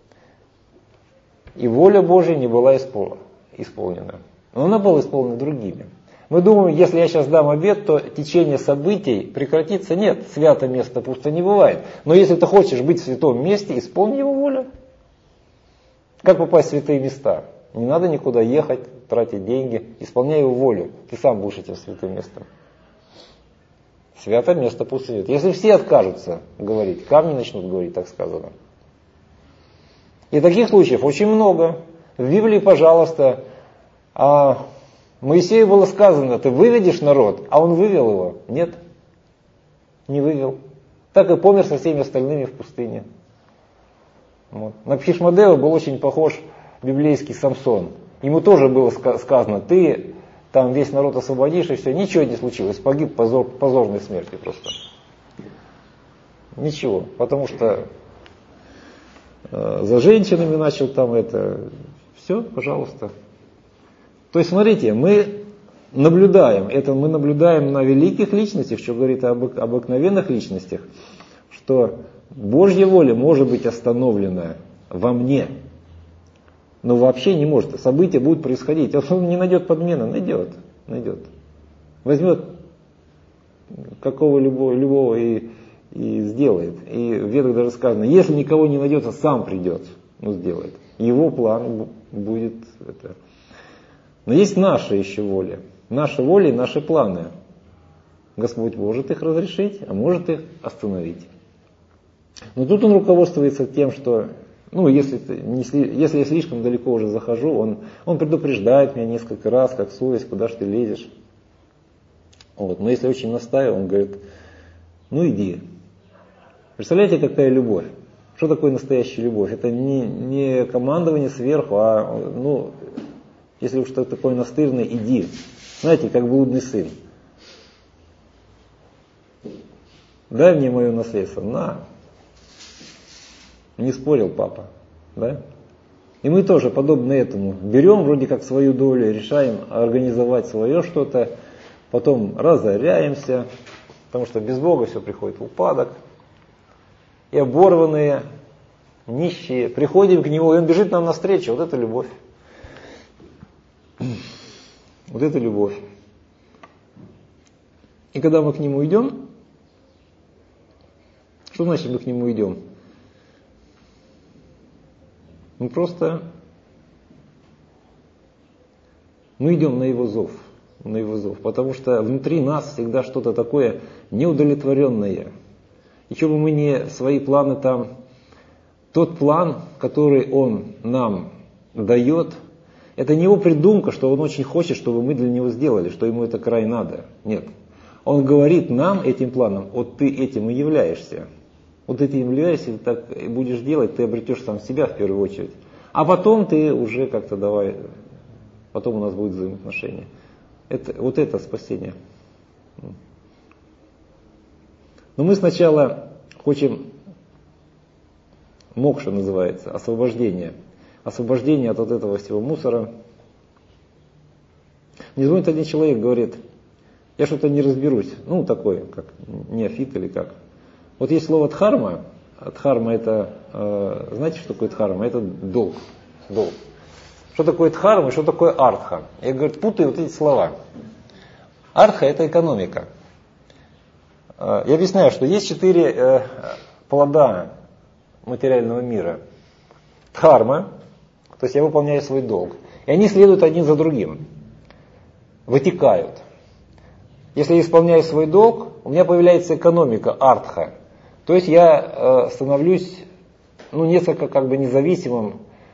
И воля Божья не была исполнена. Но она была исполнена другими. Мы думаем, если я сейчас дам обет, то течение событий прекратится. Нет, святое место пусто не бывает. Но если ты хочешь быть в святом месте, исполни его волю. Как попасть в святые места? Не надо никуда ехать, тратить деньги. Исполняй его волю. Ты сам будешь этим святым местом. Святое место пусть идет. Если все откажутся говорить, камни начнут говорить, так сказано. И таких случаев очень много. В Библии, пожалуйста, а Моисею было сказано, ты выведешь народ, а он вывел его. Нет, не вывел. Так и помер со всеми остальными в пустыне. Вот. На Пхишмадева был очень похож библейский Самсон. Ему тоже было сказано, ты там весь народ освободишь, и все, ничего не случилось, погиб позор, позорной смертью просто. Ничего, потому что э, за женщинами начал там это, все, пожалуйста. То есть, смотрите, мы наблюдаем, это мы наблюдаем на великих личностях, что говорит об обыкновенных личностях, что Божья воля может быть остановлена во мне, но вообще не может. События будут происходить. Он не найдет подмены, найдет, найдет. Возьмет какого-либо любого и, и сделает. И в Ведах даже сказано, если никого не найдется, сам придет, ну сделает. Его план будет это. Но есть наша еще воля. Наша воля и наши планы. Господь может их разрешить, а может их остановить. Но тут он руководствуется тем, что, ну, если, если я слишком далеко уже захожу, он, он предупреждает меня несколько раз, как совесть, куда ж ты лезешь. Вот. Но если очень настаиваю, он говорит, ну иди. Представляете, какая любовь? Что такое настоящая любовь? Это не, не командование сверху, а, ну, если уж что-то такое настырное, иди. Знаете, как блудный сын. Дай мне мое наследство. На. Не спорил папа. Да? И мы тоже, подобно этому, берем вроде как свою долю, решаем организовать свое что-то, потом разоряемся, потому что без Бога все приходит в упадок. И оборванные, нищие, приходим к Нему, и Он бежит нам навстречу. Вот это любовь. Вот это любовь. И когда мы к Нему идем, что значит мы к Нему идем? Мы просто, мы идем на Его зов, на Его зов, потому что внутри нас всегда что-то такое неудовлетворенное. И что бы мы ни свои планы там, тот план, который Он нам дает, это не Его придумка, что Он очень хочет, чтобы мы для Него сделали, что Ему это край надо. Нет. Он говорит нам этим планом, вот ты этим и являешься. Вот ты этим являешься, ты так и будешь делать, ты обретешь сам себя в первую очередь. А потом ты уже как-то давай, потом у нас будет взаимоотношения. Это, вот это спасение. Но мы сначала хотим, мокша называется, освобождение. Освобождение от вот этого всего мусора. Мне звонит один человек, говорит, я что-то не разберусь. Ну, такой, как неофит или как. Вот есть слово дхарма. Дхарма это, э, знаете, что такое дхарма? Это долг. долг. Что такое дхарма и что такое артха? Я говорю, путаю вот эти слова. Артха это экономика. Э, я объясняю, что есть четыре э, плода материального мира. Дхарма, то есть я выполняю свой долг. И они следуют один за другим. Вытекают. Если я исполняю свой долг, у меня появляется экономика, артха. То есть я э, становлюсь ну, несколько как бы независимым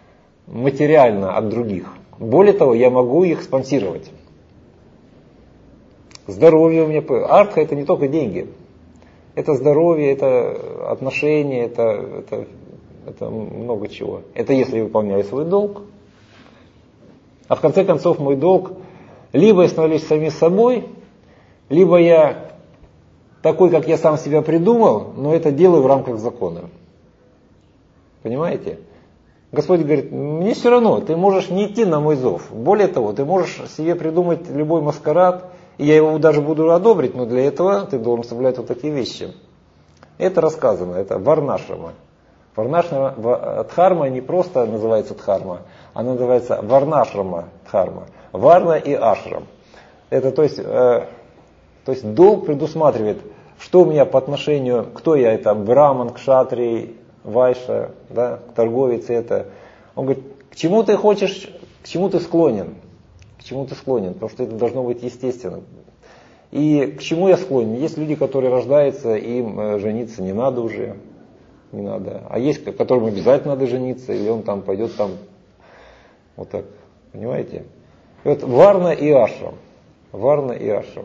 материально от других. Более того, я могу их спонсировать. Здоровье у меня... Артха — это не только деньги. Это здоровье, это отношения, это, это, это много чего. Это если я выполняю свой долг. А в конце концов мой долг, либо я становлюсь самим собой, либо я такой, как я сам себя придумал, но это делаю в рамках закона. Понимаете? Господь говорит, мне все равно, ты можешь не идти на мой зов. Более того, ты можешь себе придумать любой маскарад, и я его даже буду одобрить, но для этого ты должен соблюдать вот такие вещи. Это рассказано, это варнашрама. Варнашрама, дхарма не просто называется дхарма, она называется варнашрама дхарма. Варна и ашрам. Это то есть, э, то есть долг предусматривает, что у меня по отношению, кто я, это браман, кшатрий, вайша, да, торговец это. Он говорит, к чему ты хочешь, к чему ты склонен? К чему ты склонен? Потому что это должно быть естественно. И к чему я склонен? Есть люди, которые рождаются, им жениться не надо уже. Не надо. А есть, которым обязательно надо жениться, или он там пойдет там вот так. Понимаете? И вот варна и ашрам. Варна и ашрам.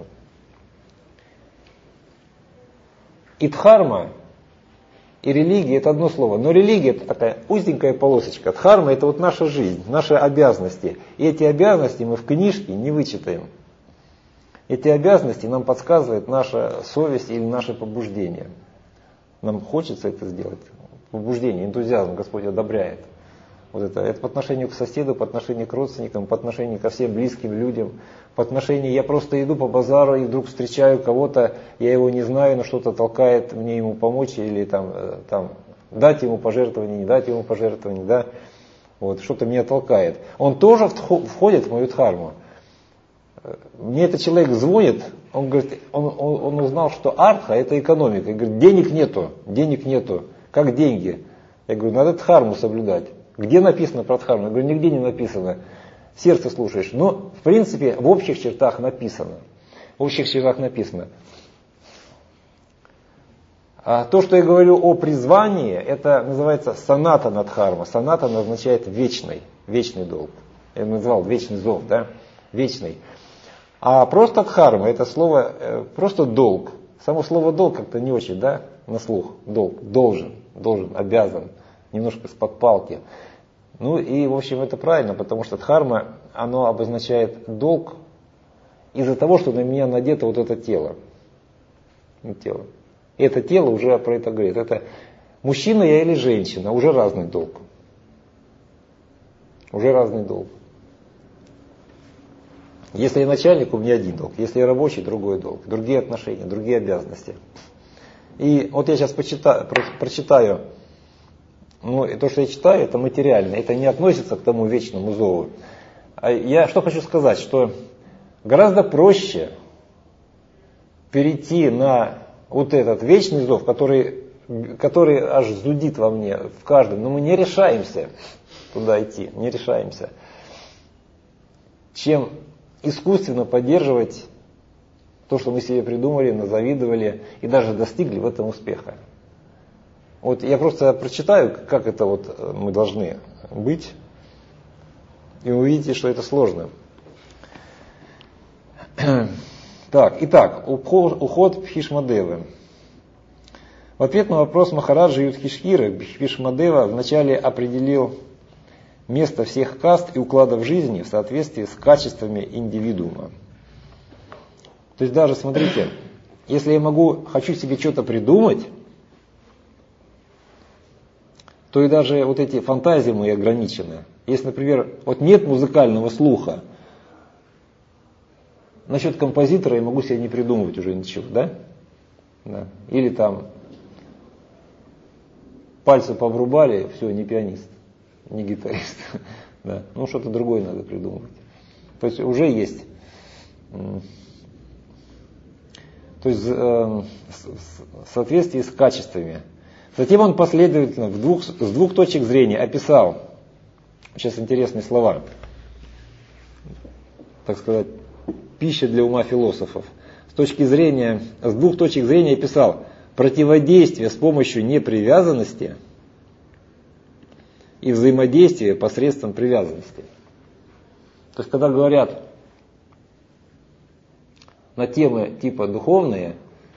И дхарма, и религия — это одно слово. Но религия — это такая узенькая полосочка. Дхарма — это вот наша жизнь, наши обязанности. И эти обязанности мы в книжке не вычитаем. Эти обязанности нам подсказывает наша совесть или наше побуждение. Нам хочется это сделать. Побуждение, энтузиазм Господь одобряет. Вот это, это по отношению к соседу, по отношению к родственникам, по отношению ко всем близким людям, по отношению, я просто иду по базару и вдруг встречаю кого-то, я его не знаю, но что-то толкает мне ему помочь или там, там дать ему пожертвование, не дать ему пожертвование, да, вот, что-то меня толкает. Он тоже входит в мою дхарму. Мне этот человек звонит, он говорит, он, он, он узнал, что артха — это экономика. И говорит, денег нету, денег нету, как деньги? Я говорю, надо дхарму соблюдать. Где написано про дхарму? Я говорю, нигде не написано. Сердце слушаешь. Но, в принципе, в общих чертах написано. В общих чертах написано. А то, что я говорю о призвании, это называется санатана дхарма. Санатана означает вечный, вечный долг. Я назвал вечный зов, да? Вечный. А просто дхарма — это слово, просто долг. Само слово долг как-то не очень, да, на слух. Долг, должен, должен, обязан. Немножко с-под палки. Ну и, в общем, это правильно, потому что дхарма, оно обозначает долг из-за того, что на меня надето вот это тело. тело. И это тело уже про это говорит. Это мужчина я или женщина, уже разный долг. Уже разный долг. Если я начальник, у меня один долг. Если я рабочий, другой долг. Другие отношения, другие обязанности. И вот я сейчас почитаю, про, прочитаю. Ну, и то, что я читаю, это материально. Это не относится к тому вечному зову. А я что хочу сказать, что гораздо проще перейти на вот этот вечный зов, который, который аж зудит во мне, в каждом. Но мы не решаемся туда идти, не решаемся. Чем искусственно поддерживать то, что мы себе придумали, назавидовали и даже достигли в этом успеха. Вот я просто прочитаю, как это вот мы должны быть, и вы увидите, что это сложно. Так, итак, уход Бхишмадевы. В ответ на вопрос Махараджи Юдхишхиры Бхишмадева вначале определил место всех каст и укладов жизни в соответствии с качествами индивидуума. То есть даже, смотрите, если я могу, хочу себе что-то придумать, то и даже вот эти фантазии мои ограничены. Если, например, вот нет музыкального слуха, насчет композитора я могу себе не придумывать уже ничего, да? Да. Или там пальцы поврубали, все, не пианист, не гитарист. Да. Ну, что-то другое надо придумывать. То есть уже есть. То есть в соответствии с качествами. Затем он последовательно в двух, с двух точек зрения описал, сейчас интересные слова, так сказать, пища для ума философов. С точки зрения, с двух точек зрения описал противодействие с помощью непривязанности и взаимодействия посредством привязанности. То есть, когда говорят на темы типа духовные,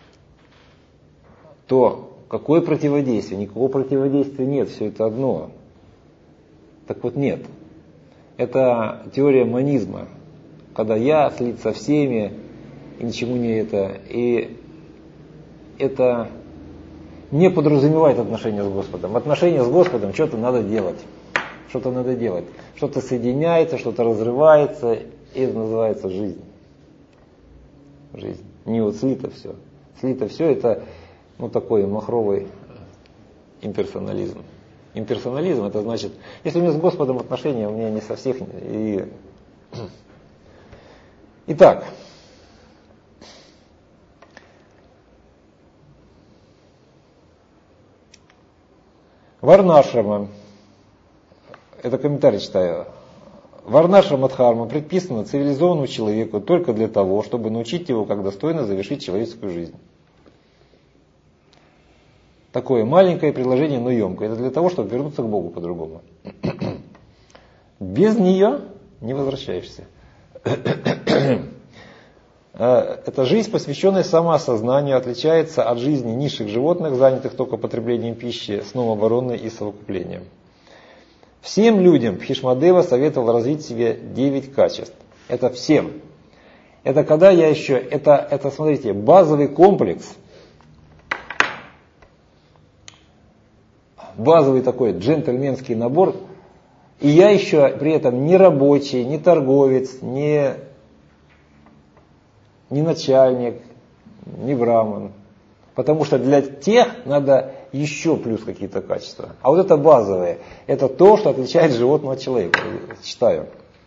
то какое противодействие? Никакого противодействия нет, все это одно. Так вот нет. Это теория монизма, когда я слит со всеми, и ничему не это. И это не подразумевает отношения с Господом. Отношения с Господом что-то надо делать. Что-то надо делать. Что-то соединяется, что-то разрывается, и это называется жизнь. Жизнь. Не вот слито все. Слито все это, ну, такой махровый имперсонализм. Имперсонализм это значит, если у меня с Господом отношения, у меня не со всех. И... Итак, Варнашрама, это комментарий читаю, Варнашрама Дхарма предписано цивилизованному человеку только для того, чтобы научить его, как достойно завершить человеческую жизнь. Такое маленькое предложение, но емкое. Это для того, чтобы вернуться к Богу по-другому. Без нее не возвращаешься. Эта жизнь, посвященная самоосознанию, отличается от жизни низших животных, занятых только потреблением пищи, сном обороны и совокуплением. Всем людям Бхишмадева советовал развить в себе девять качеств. Это всем. Это когда я еще, это, это смотрите, базовый комплекс, базовый такой джентльменский набор, и я еще при этом не рабочий, не торговец, не, не начальник, не браман. Потому что для тех надо еще плюс какие-то качества. А вот это базовое, это то, что отличает животного от человека. Читаю.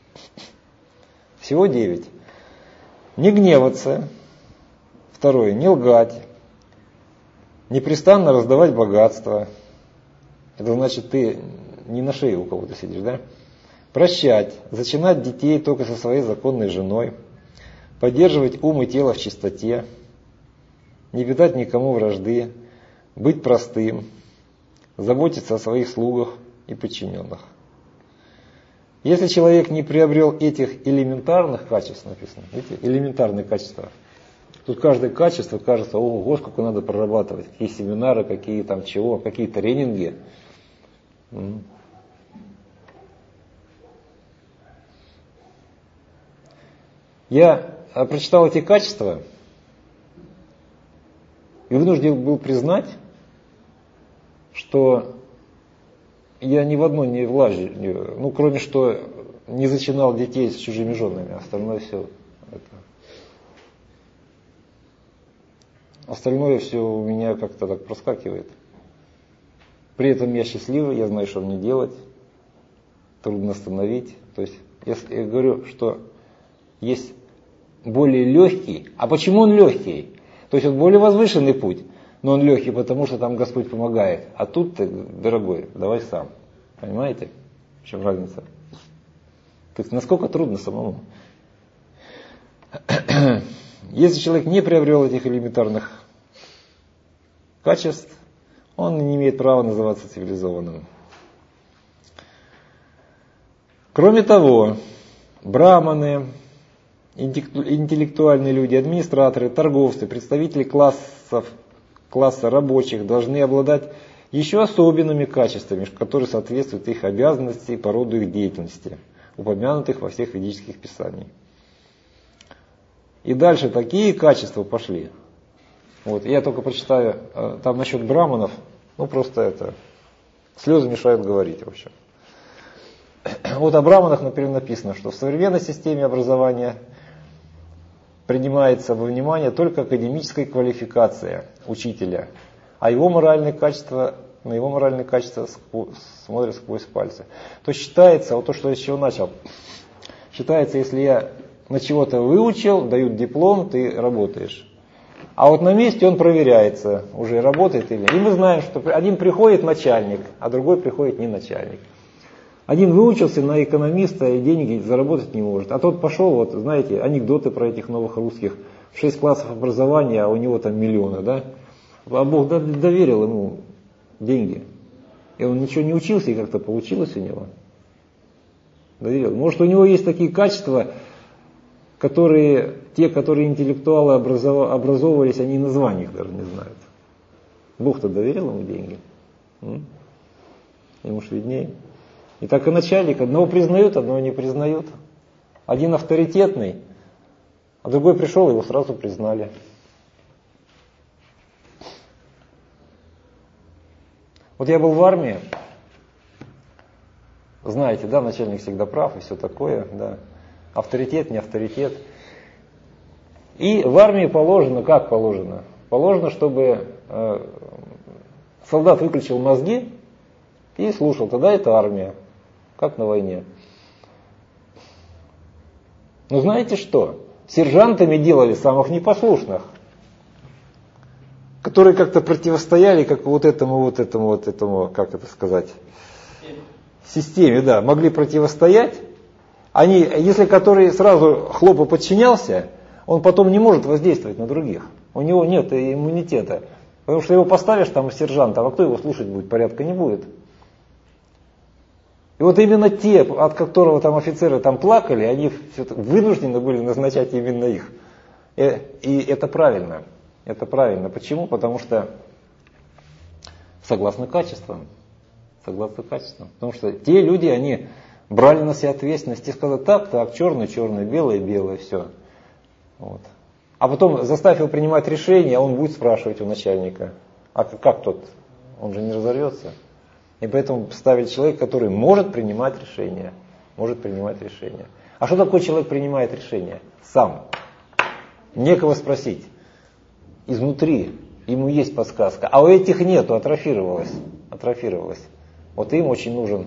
Всего девять. Не гневаться. Второе, не лгать. Непрестанно раздавать богатство. Это значит, ты не на шее у кого-то сидишь, да? Прощать, зачинать детей только со своей законной женой, поддерживать ум и тело в чистоте, не питать никому вражды, быть простым, заботиться о своих слугах и подчиненных. Если человек не приобрел этих элементарных качеств, написано, видите, элементарные качества, тут каждое качество кажется, ого, сколько надо прорабатывать, какие семинары, какие там чего, какие тренинги. Я прочитал эти качества и вынужден был признать, что я ни в одно не влажу, ну кроме что не зачинал детей с чужими женами, остальное все это. Остальное все у меня как-то так проскакивает. При этом я счастливый, я знаю, что мне делать, трудно остановить. То есть я, я говорю, что есть более легкий. А почему он легкий? То есть он более возвышенный путь, но он легкий, потому что там Господь помогает. А тут ты, дорогой, давай сам. Понимаете, в чем разница? То есть насколько трудно самому. Если человек не приобрел этих элементарных качеств, он не имеет права называться цивилизованным. Кроме того, браманы, интеллектуальные люди, администраторы, торговцы, представители классов, класса рабочих должны обладать еще особенными качествами, которые соответствуют их обязанности по роду их деятельности, упомянутых во всех ведических писаниях. И дальше такие качества пошли. Вот, я только прочитаю, там насчет браманов, ну просто это, слезы мешают говорить, в общем. Вот о браманах, например, написано, что в современной системе образования принимается во внимание только академическая квалификация учителя, а его моральные качества, на его моральные качества смотрят сквозь пальцы. То считается, вот то, что я с чего начал, считается, если я на чего-то выучил, дают диплом, ты работаешь. А вот на месте он проверяется, уже работает или нет. И мы знаем, что один приходит начальник, а другой приходит не начальник. Один выучился на экономиста и деньги заработать не может. А тот пошел, вот знаете, анекдоты про этих новых русских. В шесть классов образования, а у него там миллионы, да? А Бог доверил ему деньги. И И он ничего не учился, и как-то получилось у него. Доверил. Может, у него есть такие качества, которые, те, которые интеллектуалы образовывались, они названий их даже не знают. Бог-то доверил ему деньги. М? Ему ж виднее. И так и начальник. Одного признают, одного не признают. Один авторитетный, а другой пришел, его сразу признали. Вот я был в армии. Знаете, да, начальник всегда прав и все такое, да. Авторитет, не авторитет. И в армии положено, как положено? Положено, чтобы э, солдат выключил мозги и слушал. Тогда это армия, как на войне. Но знаете что? Сержантами делали самых непослушных, которые как-то противостояли как вот этому, вот этому, вот этому, как это сказать, системе, да, могли противостоять. Они, если который сразу хлопу подчинялся, он потом не может воздействовать на других. У него нет иммунитета. Потому что его поставишь там сержантом, а кто его слушать будет? Порядка не будет. И вот именно те, от которого там офицеры там плакали, они вынуждены были назначать именно их. И, и это правильно. Это правильно. Почему? Потому что согласно качествам. Согласно качествам. Потому что те люди, они брали на себя ответственность и сказали, так, так, черный, черный, белый, белый, все. Вот. А потом заставь его принимать решение, а он будет спрашивать у начальника, а как тот? Он же не разорвется. И поэтому ставили человека, который может принимать решения. Может принимать решения. А что такое человек принимает решения? Сам. Некого спросить. Изнутри. Ему есть подсказка. А у этих нету, атрофировалось. Атрофировалось. Вот им очень нужен.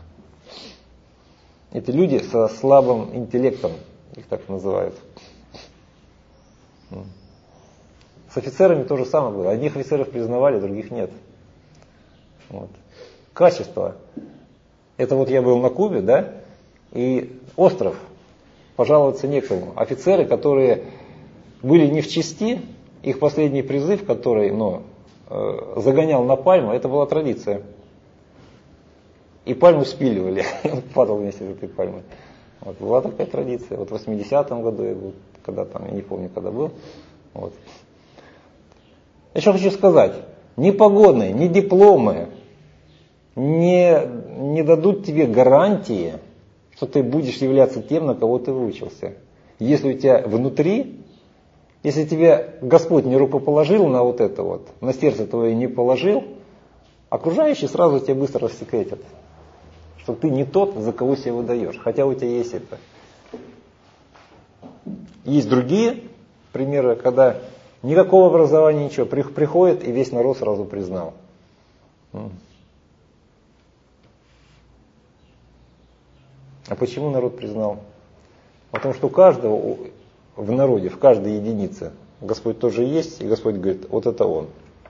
Это люди со слабым интеллектом. Их так называют. С офицерами то же самое было. Одних офицеров признавали, других нет. Вот. Качество. Это вот я был на Кубе, да, и остров, пожаловаться некому. Офицеры, которые были не в части, их последний призыв, который, ну, э, загонял на пальму, это была традиция. И пальму спиливали, он падал вместе с этой пальмой. Вот, была такая традиция. Вот в восьмидесятом году я был, когда там, я не помню, когда был. Вот. Я что хочу сказать. Ни погоны, ни дипломы не, не дадут тебе гарантии, что ты будешь являться тем, на кого ты выучился. Если у тебя внутри, если тебе Господь не рукоположил на вот это вот, на сердце твое не положил, окружающие сразу тебя быстро рассекретят, что ты не тот, за кого себя выдаешь, хотя у тебя есть это. Есть другие примеры, когда никакого образования, ничего, приходит и весь народ сразу признал. А почему народ признал? Потому что у каждого в народе, в каждой единице Господь тоже есть, и Господь говорит, вот это он.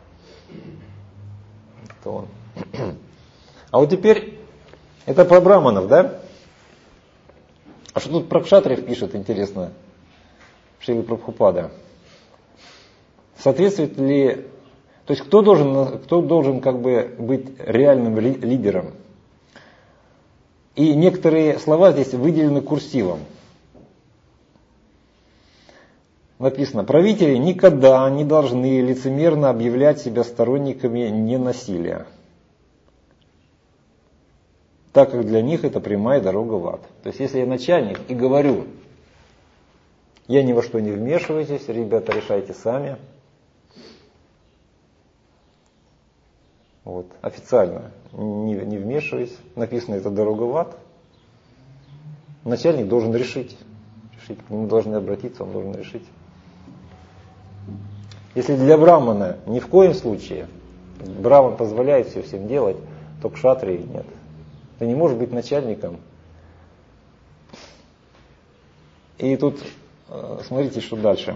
Это он. А вот теперь, это про браманов, да? А что тут про кшатриев пишет, интересно, Шрила Прабхупада? Соответствует ли, то есть кто должен, кто должен как бы быть реальным лидером? И некоторые слова здесь выделены курсивом. Написано, правители никогда не должны лицемерно объявлять себя сторонниками ненасилия, так как для них это прямая дорога в ад. То есть если я начальник и говорю, я ни во что не вмешивайтесь, ребята, решайте сами. Вот, официально не, не вмешиваясь, написано, это дорога в ад. Начальник должен решить, решить, к нему должны обратиться, он должен решить. Если для брамана ни в коем случае, браман позволяет все всем делать, то кшатрии нет. Ты не можешь быть начальником. И тут смотрите, что дальше.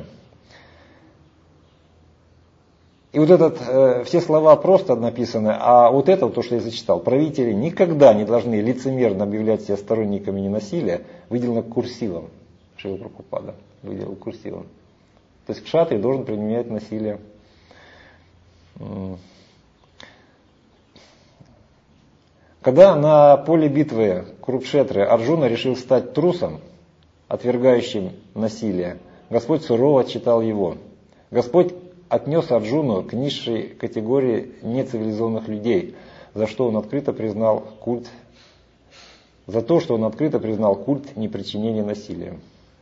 И вот этот, э, все слова просто написаны, а вот это, то, что я зачитал, правители никогда не должны лицемерно объявлять себя сторонниками ненасилия, выделено курсивом. Шрила Прабхупада выделил курсивом. То есть кшатрий должен применять насилие. Когда на поле битвы Курукшетры Арджуна решил стать трусом, отвергающим насилие, Господь сурово отчитал его. Господь отнес Арджуну к низшей категории нецивилизованных людей, за что он открыто признал культ, за то, что он открыто признал культ непричинения насилия.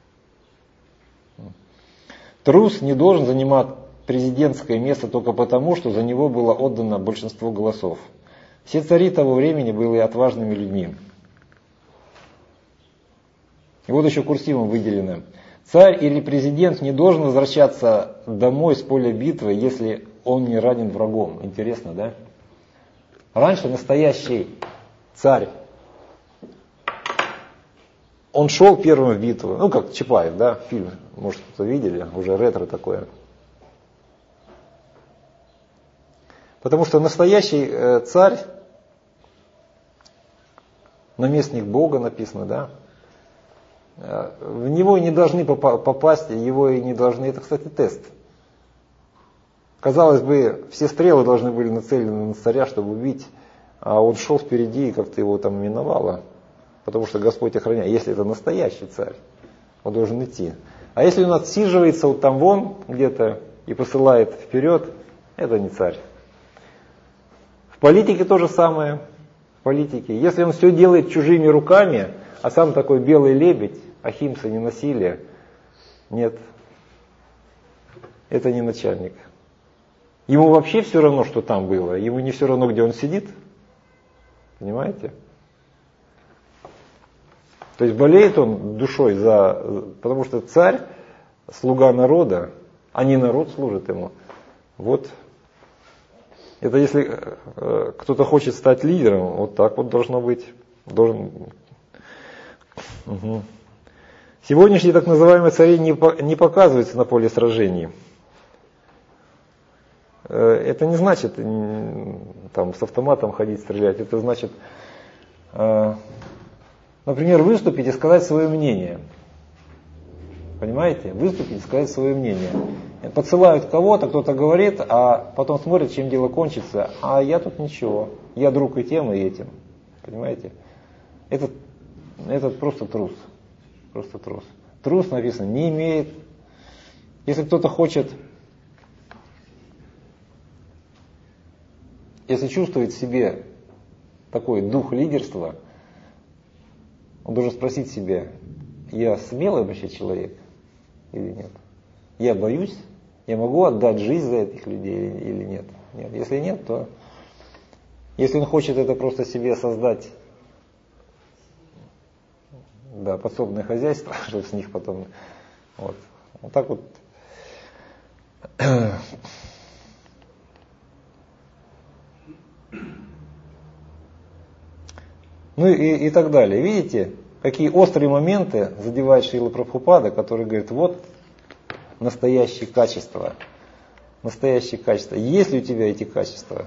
Трус не должен занимать президентское место только потому, что за него было отдано большинство голосов. Все цари того времени были отважными людьми. И вот еще курсивом выделено. Царь или президент не должен возвращаться домой с поля битвы, если он не ранен врагом. Интересно, да? Раньше настоящий царь, он шел первым в битву, ну как Чапаев, да, фильм, может кто-то видели, уже ретро такое. Потому что настоящий э, царь, наместник Бога написано, да, э, в него не должны попасть, его и не должны, это, кстати, тест. Казалось бы, все стрелы должны были нацелены на царя, чтобы убить, а он шел впереди и как-то его там миновало. Потому что Господь охраняет. Если это настоящий царь, он должен идти. А если он отсиживается вот там вон где-то и посылает вперед, это не царь. В политике то же самое. В политике. Если он все делает чужими руками, а сам такой белый лебедь, ахимса, не насилие, нет, это не начальник. Ему вообще все равно, что там было. Ему не все равно, где он сидит. Понимаете? То есть болеет он душой за... Потому что царь, слуга народа, а не народ служит ему. Вот. Это если кто-то хочет стать лидером, вот так вот должно быть. Должен... Угу. Сегодняшние так называемые цари не, по... не показываются на поле сражений. Это не значит там, с автоматом ходить стрелять. Это значит... Например, выступить и сказать свое мнение. Понимаете? Выступить и сказать свое мнение. Подсылают кого-то, кто-то говорит, а потом смотрят, чем дело кончится. А я тут ничего. Я друг и тем, и этим. Понимаете? Этот, этот просто трус. Просто трус. Трус, написано, не имеет. Если кто-то хочет, если чувствует в себе такой дух лидерства, он должен спросить себя, я смелый вообще человек или нет? Я боюсь? Я могу отдать жизнь за этих людей или нет? Нет. Если нет, то... Если он хочет это просто себе создать, да, подсобное хозяйство, чтобы с них потом... Вот, вот так вот... Ну и, и так далее. Видите, какие острые моменты задевает Шрила Прабхупада, который говорит, вот настоящие качества. Настоящие качества. Есть ли у тебя эти качества?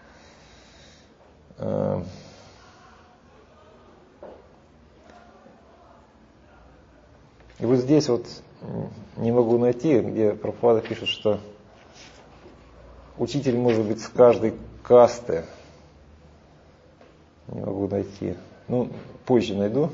И вот здесь вот не могу найти, где Прабхупада пишет, что учитель может быть с каждой касты. Не могу найти. Ну, позже найду.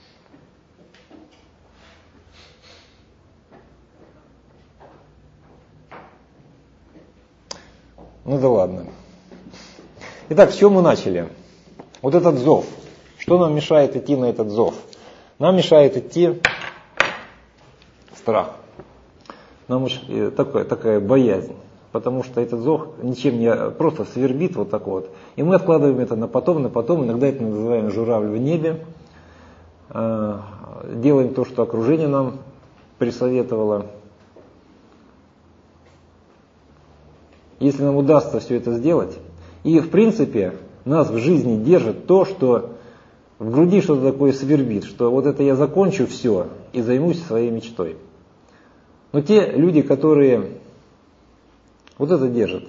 Ну да ладно. Итак, с чего мы начали? Вот этот зов. Что нам мешает идти на этот зов? Нам мешает идти страх. Нам такая, такая боязнь. Потому что этот зов ничем не просто свербит вот так вот. И мы откладываем это на потом, на потом. Иногда это называем журавль в небе. Делаем то, что окружение нам присоветовало. Если нам удастся все это сделать. И в принципе нас в жизни держит то, что в груди что-то такое свербит. Что вот это я закончу все и займусь своей мечтой. Но те люди, которые... Вот это держит.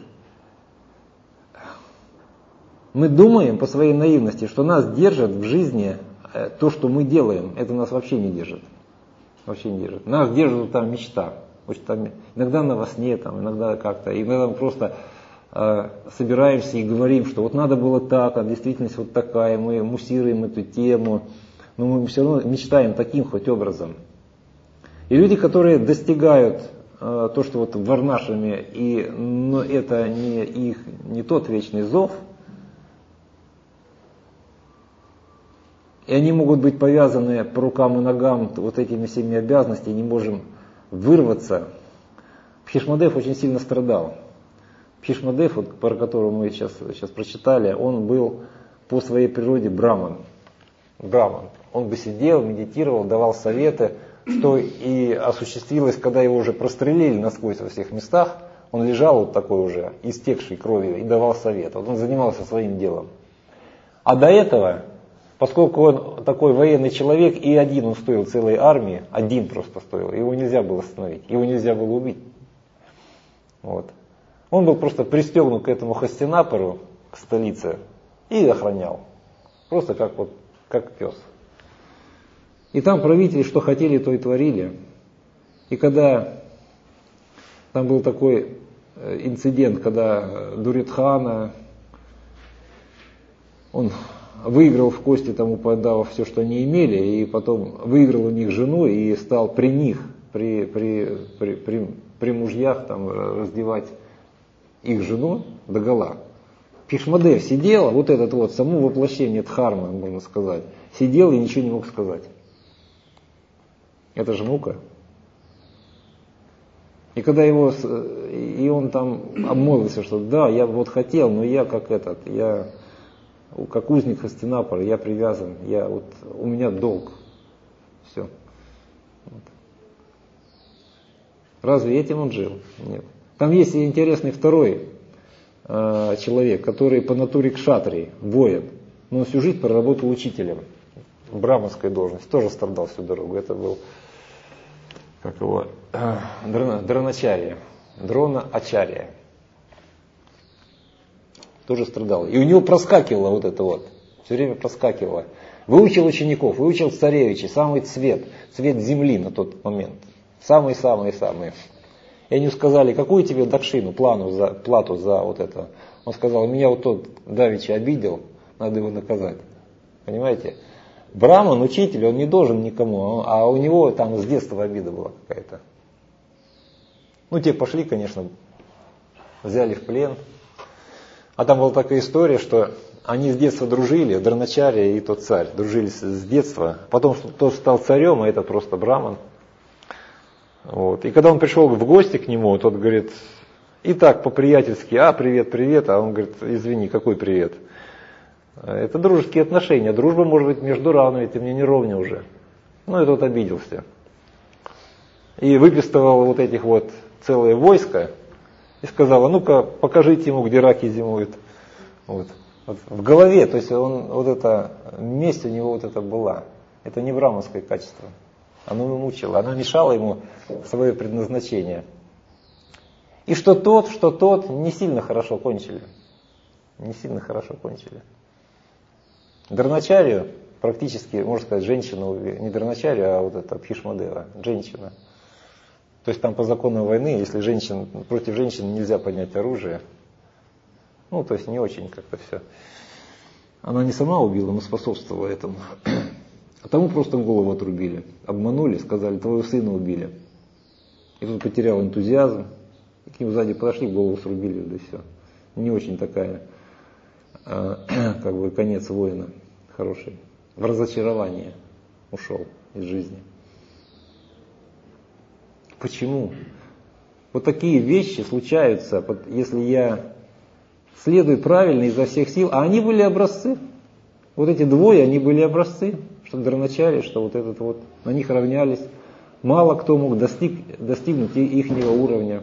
Мы думаем по своей наивности, что нас держит в жизни то, что мы делаем. Это нас вообще не держит. Вообще не держит. Нас держит там мечта. Там, иногда на во сне, там, иногда как-то. Иногда просто собираемся и говорим, что вот надо было так, а действительность вот такая, мы муссируем эту тему, но мы все равно мечтаем таким хоть образом. И люди, которые достигают э, то, что вот в Варнашраме, и, но это не их, не тот вечный зов, и они могут быть повязаны по рукам и ногам вот этими всеми обязанностями, не можем вырваться. Бхишмадев очень сильно страдал. Бхишмадев, вот, про которого мы сейчас, сейчас прочитали, он был по своей природе браман. Браман. Он бы сидел, медитировал, давал советы, что и осуществилось, когда его уже прострелили насквозь во всех местах. Он лежал вот такой уже, истекший кровью, и давал совет. Вот он занимался своим делом. А до этого, поскольку он такой военный человек, и один он стоил целой армии, один просто стоил, его нельзя было остановить, его нельзя было убить. Вот. Он был просто пристегнут к этому Хастинапуру, к столице, и охранял. Просто как, вот, как пес. И там правители что хотели, то и творили. И когда там был такой инцидент, когда Дуридхана, он выиграл в кости тому подав все, что они имели, и потом выиграл у них жену и стал при них, при, при, при, при, при мужьях там, раздевать их жену догола. Бхишмадев сидел, вот этот вот, само воплощение дхармы, можно сказать, сидел и ничего не мог сказать. Это же мука. И когда его, и он там обмолвился, что да, я вот хотел, но я как этот, я как узник Хастинапура, я привязан, я вот, у меня долг. Все. Вот. Разве этим он жил? Нет. Там есть интересный второй э, человек, который по натуре кшатрий, воин, но он всю жизнь проработал учителем в браманской должности, тоже страдал всю дорогу. Это был, как его, э, Дроначарья, Дрона Ачарья. Тоже страдал. И у него проскакивало вот это вот, все время проскакивало. Выучил учеников, выучил царевичей, самый цвет, цвет земли на тот момент. Самые-самые-самые. И они сказали, какую тебе дакшину, плану за, плату за вот это. Он сказал, меня вот тот давеча обидел, надо его наказать. Понимаете? Браман, учитель, он не должен никому, а у него там с детства обида была какая-то. Ну, те пошли, конечно, взяли в плен. А там была такая история, что они с детства дружили, Дроначарья и тот царь, дружили с детства. Потом тот стал царем, а этот просто браман. Вот. И когда он пришел в гости к нему, тот говорит, и так по-приятельски, а, привет, привет, а он говорит, извини, какой привет? Это дружеские отношения, дружба может быть между равными, ты мне не ровня уже. Ну и тот обиделся. И выпистывал вот этих вот целое войско и сказал, а ну-ка покажите ему, где раки зимуют. Вот. Вот. В голове, то есть он, вот это, месть у него вот это была. Это не браманское качество. Оно его мучило, оно мешало ему свое предназначение. И что тот, что тот не сильно хорошо кончили. Не сильно хорошо кончили. Дроначарью практически, можно сказать, женщина, не Дроначарью, а вот это Бхишмадева, женщина. То есть там по закону войны, если женщин, против женщин нельзя поднять оружие, ну то есть не очень как-то все. Она не сама убила, но способствовала этому. А тому просто голову отрубили, обманули, сказали, твоего сына убили. И тут потерял энтузиазм, и к нему сзади подошли, голову срубили, да и все. Не очень такая, э, как бы, конец воина хороший. В разочарование ушел из жизни. Почему? Вот такие вещи случаются, если я следую правильно изо всех сил, а они были образцы. Вот эти двое, они были образцы. Что Дроначарья, что вот этот вот, на них равнялись. Мало кто мог достиг, достигнуть ихнего уровня.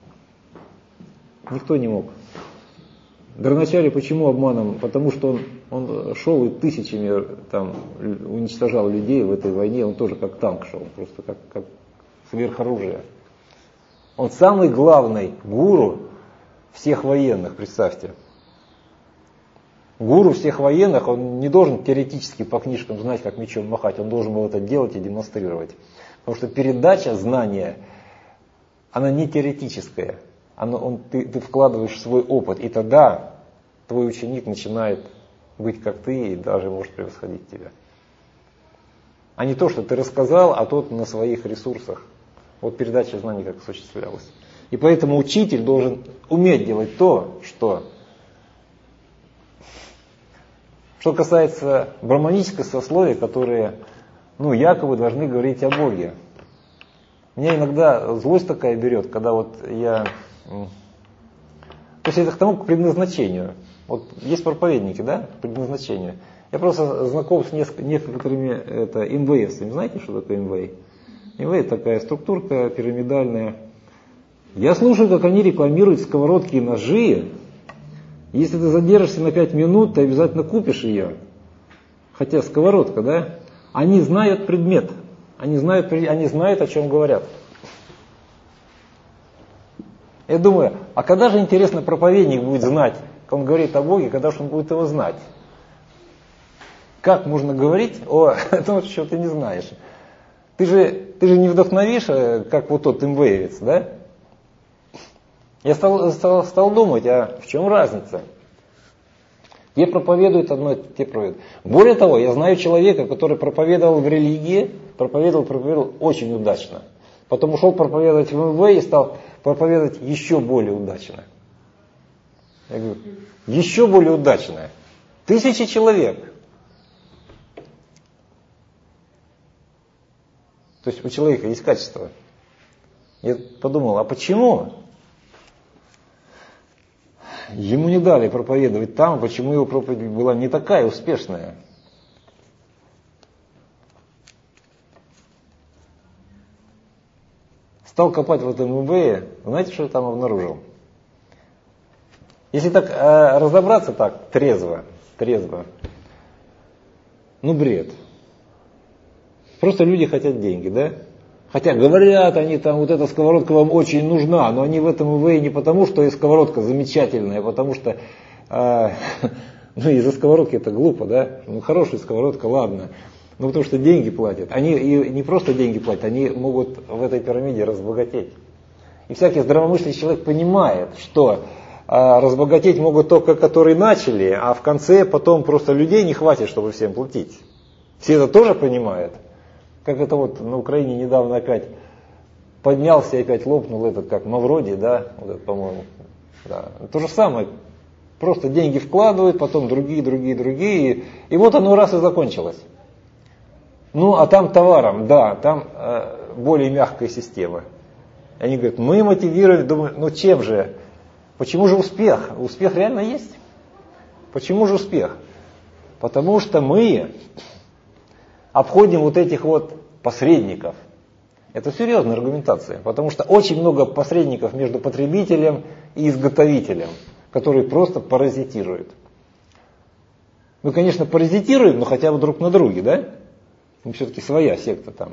Никто не мог. Дроначарья почему обманом? Потому что он, он шел и тысячами там, уничтожал людей в этой войне. Он тоже как танк шел, просто как, как сверхоружие. Он самый главный гуру всех военных, представьте. Гуру всех военных, он не должен теоретически по книжкам знать, как мечом махать, он должен был это делать и демонстрировать. Потому что передача знания, она не теоретическая. оно, он, ты, ты вкладываешь свой опыт, и тогда твой ученик начинает быть как ты и даже может превосходить тебя. А не то, что ты рассказал, а тот на своих ресурсах. Вот передача знаний как осуществлялась. И поэтому учитель должен уметь делать то, что... Что касается брахманического сословия, которые, ну, якобы должны говорить о Боге. Меня иногда злость такая берет, когда вот я... То есть это к тому, к предназначению. Вот есть проповедники, да, к предназначению. Я просто знаком с некоторыми это, эм вэ эсами. Знаете, что такое эм вэ? эм вэ это такая структурка пирамидальная. Я слушаю, как они рекламируют сковородки и ножи. Если ты задержишься на пять минут, ты обязательно купишь ее. Хотя сковородка, да? Они знают предмет. Они знают, они знают, о чем говорят. Я думаю, а когда же, интересно, проповедник будет знать, как он говорит о Боге, когда же он будет его знать? Как можно говорить о том, что ты не знаешь? Ты же, ты же не вдохновишь, как вот тот эм вэ эвец, да? Я стал, стал, стал думать, а в чем разница? Те проповедуют одно, те проповедуют. Более того, я знаю человека, который проповедовал в религии, проповедовал, проповедовал очень удачно. Потом ушел проповедовать в эм вэ и стал проповедовать еще более удачно. Я говорю, еще более удачно. Тысячи человек. То есть у человека есть качество. Я подумал, а почему ему не дали проповедовать там, почему его проповедь была не такая успешная? Стал копать в этом эм вэ, знаете, что я там обнаружил? Если так э, разобраться так, трезво, трезво, ну бред. Просто люди хотят деньги, да? Хотя говорят они там, вот эта сковородка вам очень нужна, но они в этом эм вэ не потому, что и сковородка замечательная, а потому что, э, ну из-за сковородки это глупо, да? Ну хорошая сковородка, ладно. Ну потому что деньги платят. Они и не просто деньги платят, они могут в этой пирамиде разбогатеть. И всякий здравомыслящий человек понимает, что а, разбогатеть могут только которые начали, а в конце потом просто людей не хватит, чтобы всем платить. Все это тоже понимают. Как это вот на Украине недавно опять поднялся и опять лопнул этот, как Мавроди, да, вот это, по-моему. Да. То же самое. Просто деньги вкладывают, потом другие, другие, другие. И вот оно раз и закончилось. Ну, а там товаром, да, там э, более мягкая система. И они говорят, мы мотивируем, думаю, ну чем же? Почему же успех? Успех реально есть. Почему же успех? Потому что мы обходим вот этих вот посредников. Это серьезная аргументация, потому что очень много посредников между потребителем и изготовителем, которые просто паразитируют. Мы, конечно, паразитируем, но хотя бы друг на друге, да? Ну, все-таки своя секта там.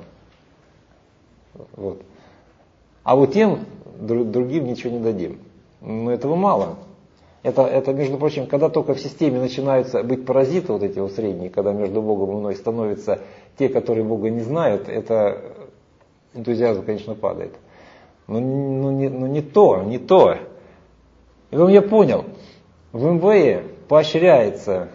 Вот. А вот тем другим ничего не дадим. Но этого мало. Это, это, между прочим, когда только в системе начинаются быть паразиты, вот эти вот средние, когда между Богом и мной становятся те, которые Бога не знают, это энтузиазм, конечно, падает. Но, но, не, но не то, не то. И потом я понял, в эм вэ поощряется,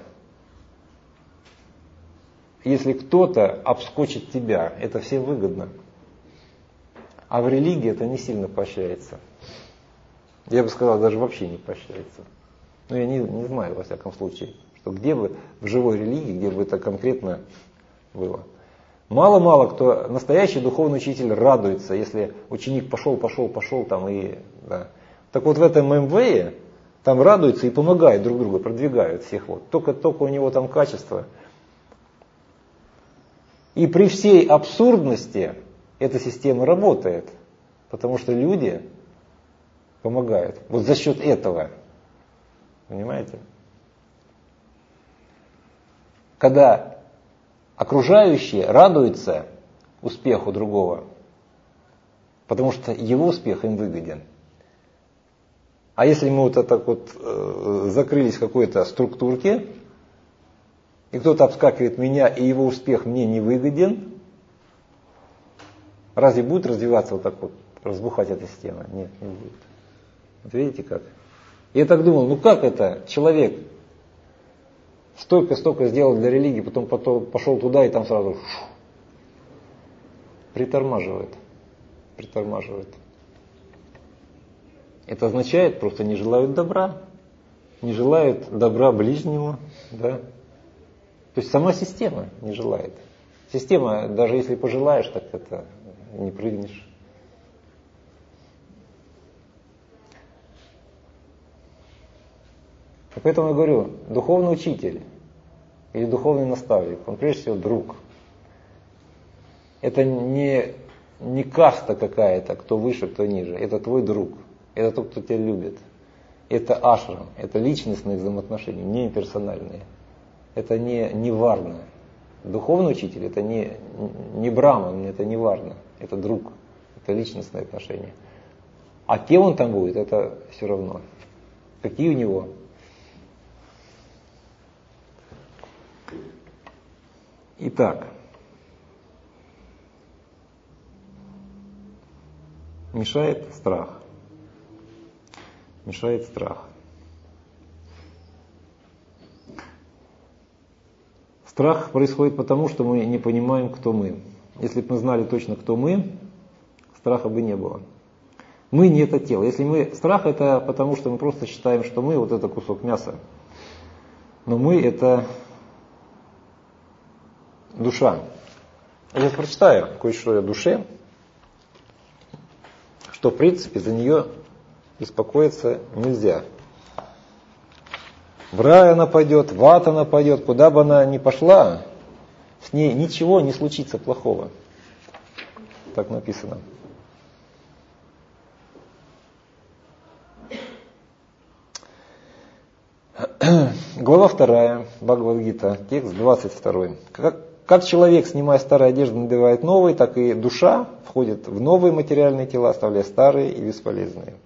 если кто-то обскочит тебя, это всем выгодно. А в религии это не сильно поощряется. Я бы сказал, даже вообще не поощряется. Но я не, не знаю, во всяком случае, что где бы в живой религии, где бы это конкретно было. Мало-мало кто, настоящий духовный учитель радуется, если ученик пошел, пошел, пошел там и... Да. Так вот в этом эм вэ там радуются и помогают друг другу, продвигают всех. Вот. Только, только у него там качество. И при всей абсурдности эта система работает, потому что люди помогают. Вот за счет этого. Понимаете? Когда окружающие радуются успеху другого, потому что его успех им выгоден. А если мы вот так вот э, закрылись в какой-то структурке, и кто-то обскакивает меня, и его успех мне не выгоден, разве будет развиваться вот так вот, разбухать эта система? Нет, не будет. Вот видите как? Я так думал, ну как это человек столько-столько сделал для религии, потом, потом пошел туда и там сразу шу, притормаживает. Притормаживает. Это означает, просто не желают добра. Не желают добра ближнему. Да? То есть сама система не желает. Система, даже если пожелаешь, так это не прыгнешь. И поэтому я говорю, духовный учитель или духовный наставник, он прежде всего друг. Это не, не каста какая-то, кто выше, кто ниже. Это твой друг. Это тот, кто тебя любит. Это ашрам. Это личностные взаимоотношения, не персональные. Это не, не варна. Духовный учитель это не, не браман, это не варна. Это друг. Это личностные отношения. А кем он там будет, это все равно. Какие у него? Итак. Мешает страх. Мешает страх. Страх происходит потому, что мы не понимаем, кто мы. Если бы мы знали точно, кто мы, страха бы не было. Мы не это тело. Если мы страх, это потому, что мы просто считаем, что мы вот это кусок мяса. Но мы это душа. Я сейчас прочитаю кое-что о душе, что в принципе за нее беспокоиться нельзя. В рай она пойдет, в ад она пойдет, куда бы она ни пошла, с ней ничего не случится плохого. Так написано. Глава вторая, Бхагавад-гита, текст двадцать второй. Как, как человек, снимая старые одежды, надевает новые, так и душа входит в новые материальные тела, оставляя старые и бесполезные.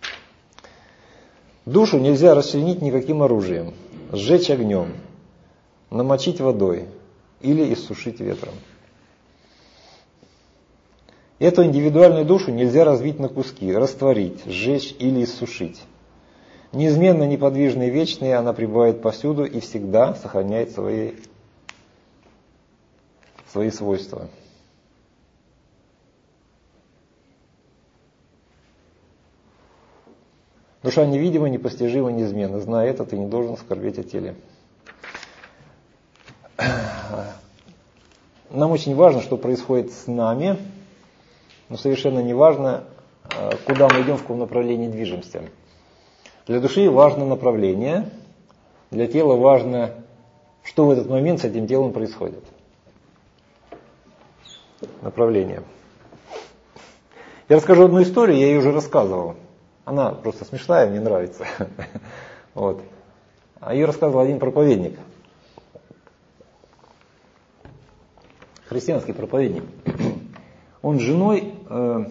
Душу нельзя расчленить никаким оружием, сжечь огнем, намочить водой или иссушить ветром. Эту индивидуальную душу нельзя разбить на куски, растворить, сжечь или иссушить. Неизменно неподвижной и вечной она пребывает повсюду и всегда сохраняет свои, свои свойства. Душа невидима, непостижима, неизменна. Зная это, ты не должен скорбеть о теле. Нам очень важно, что происходит с нами, но совершенно не важно, куда мы идем, в каком направлении движемся. Для души важно направление, для тела важно, что в этот момент с этим телом происходит. Направление. Я расскажу одну историю, я ее уже рассказывал. Она просто смешная, мне нравится. Вот. А ее рассказывал один проповедник. Христианский проповедник. Он с женой э,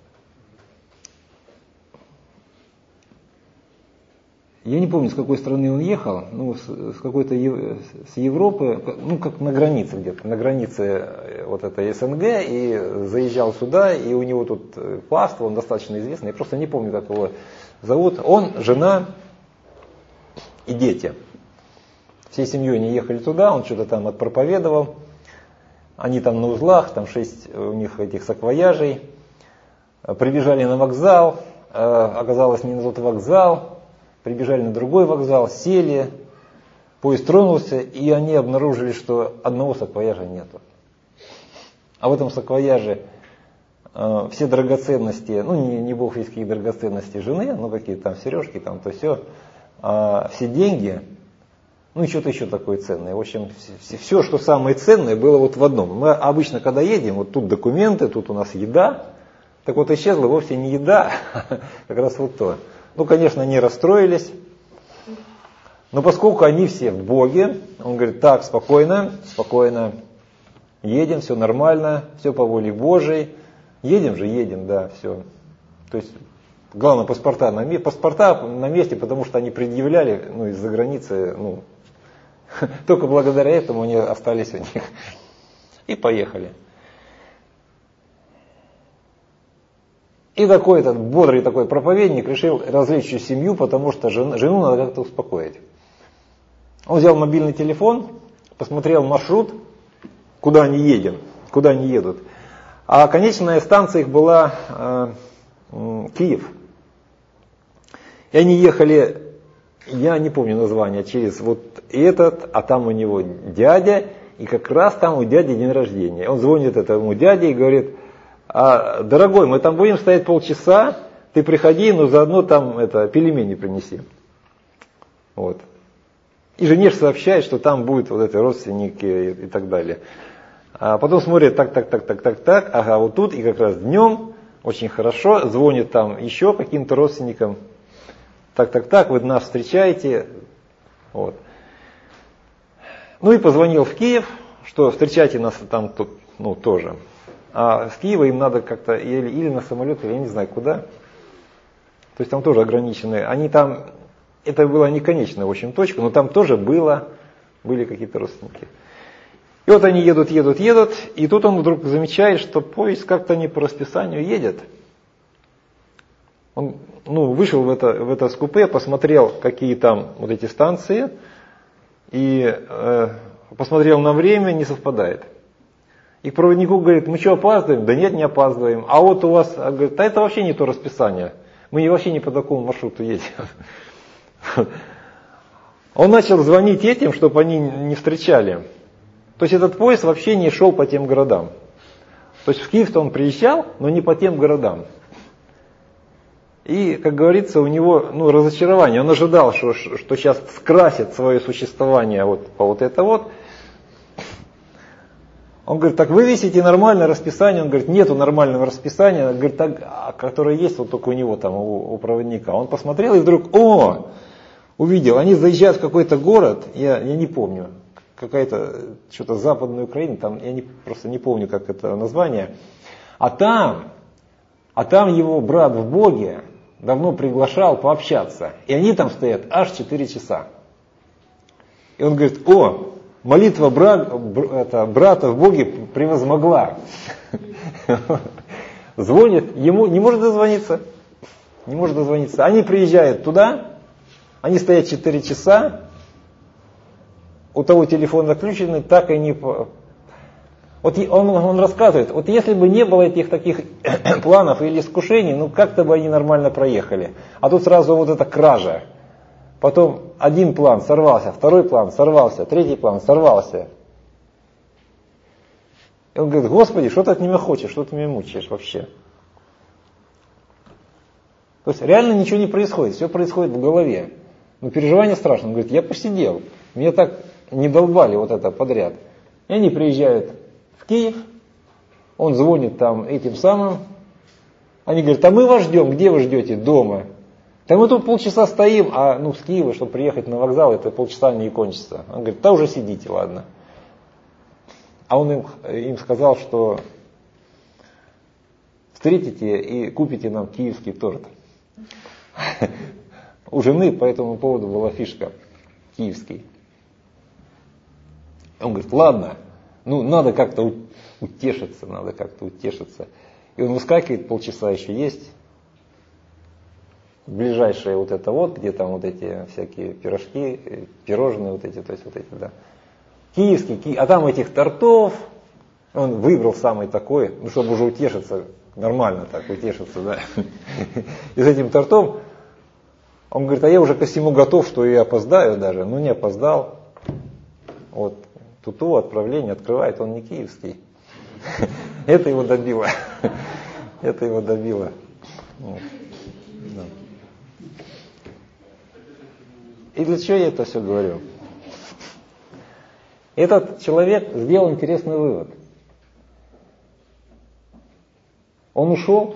я не помню, с какой страны он ехал, ну, с, с какой-то с Европы, ну, как на границе где-то, на границе вот этой СНГ, и заезжал сюда, и у него тут паства, он достаточно известный, я просто не помню, как его зовут. Он, жена и дети. Всей семьей они ехали туда, он что-то там отпроповедовал. Они там на узлах, там шесть у них этих саквояжей. Прибежали на вокзал, оказалось не на тот вокзал. Прибежали на другой вокзал, сели, поезд тронулся, и они обнаружили, что одного саквояжа нету. А в этом саквояже э, все драгоценности, ну не, не бог весть какие драгоценности жены, ну какие там сережки, там то все, э, все деньги, ну и что-то еще такое ценное. В общем, все, все, что самое ценное, было вот в одном. Мы обычно, когда едем, вот тут документы, тут у нас еда, так вот исчезла вовсе не еда, как раз вот то. Ну, конечно, они расстроились, но поскольку они все в Боге, он говорит, так, спокойно, спокойно, едем, все нормально, все по воле Божией, едем же, едем, да, все. То есть, главное, паспорта на, паспорта на месте, потому что они предъявляли, ну, из-за границы, ну, только благодаря этому они остались у них. И поехали. И такой этот бодрый такой проповедник решил развлечь всю семью, потому что жен, жену надо как-то успокоить. Он взял мобильный телефон, посмотрел маршрут, куда они едем, куда они едут. А конечная станция их была э, э, Киев. И они ехали, я не помню название, через вот этот, а там у него дядя, и как раз там у дяди день рождения. Он звонит этому дяде и говорит: а, дорогой, мы там будем стоять полчаса, ты приходи, но заодно там это, пельмени принеси. Вот. И жене сообщает, что там будут вот эти родственники и, и так далее. А потом смотрит, так, так, так, так, так, так, ага, вот тут, и как раз днем, очень хорошо, звонит там еще каким-то родственникам. Так, так, так, вы нас встречаете. Вот. Ну и позвонил в Киев, что встречайте нас там тут, ну, тоже. А с Киева им надо как-то или, или на самолет, или я не знаю куда. То есть там тоже ограниченные. Они там, это была не конечная, в общем, точка, но там тоже было, были какие-то родственники. И вот они едут, едут, едут, и тут он вдруг замечает, что поезд как-то не по расписанию едет. Он, ну, вышел в это, в это купе, посмотрел, какие там вот эти станции, и э, посмотрел на время, не совпадает. И к проводнику говорит: мы что, опаздываем? Да нет, не опаздываем. А вот у вас, а, говорит, да это вообще не то расписание. Мы вообще не по такому маршруту едем. Он начал звонить этим, чтобы они не встречали. То есть этот поезд вообще не шел по тем городам. То есть в Киев-то он приезжал, но не по тем городам. И, как говорится, у него ну, разочарование. Он ожидал, что, что сейчас скрасит свое существование вот по вот это вот. Он говорит: так вы висите нормальное расписание? Он говорит: нету нормального расписания. Он говорит: так, которое есть вот только у него там, у, у проводника. Он посмотрел и вдруг, о, увидел, они заезжают в какой-то город, я, я не помню, какая-то, что-то западная Украина, там, я не, просто не помню, как это название. А там, а там его брат в Боге давно приглашал пообщаться. И они там стоят аж четыре часа. И он говорит: о, молитва брат, это, брата в Боге превозмогла. Звонит, ему не может дозвониться. Не может дозвониться. Они приезжают туда, они стоят четыре часа, у того телефон заключенный, так и не... Вот он, он рассказывает, вот если бы не было этих таких планов или искушений, ну как-то бы они нормально проехали. А тут сразу вот эта кража. Потом один план сорвался, второй план сорвался, третий план сорвался. И он говорит: Господи, что ты от меня хочешь, что ты меня мучаешь вообще? То есть реально ничего не происходит, все происходит в голове. Но переживание страшно. Он говорит: я посидел, меня так не долбали вот это подряд. И они приезжают в Киев, он звонит там этим самым. Они говорят: а мы вас ждем, где вы ждете? Дома. Да мы тут полчаса стоим, а ну с Киева, чтобы приехать на вокзал, это полчаса не кончится. Он говорит: да уже сидите, ладно. А он им, им сказал, что встретите и купите нам киевский торт. У жены по этому поводу была фишка: киевский. Он говорит: ладно, ну надо как-то утешиться, надо как-то утешиться. И он выскакивает, полчаса еще есть. Ближайшее вот это вот, где там вот эти всякие пирожки, пирожные вот эти, то есть вот эти, да. Киевский, ки... а там этих тортов, он выбрал самый такой, ну чтобы уже утешиться, нормально так утешиться, да. И с этим тортом, он говорит: а я уже ко всему готов, что я опоздаю даже, ну не опоздал. Вот, туту, отправление открывает, он не киевский. Это его добило. Это его добило. И для чего я это все говорю? Этот человек сделал интересный вывод. Он ушел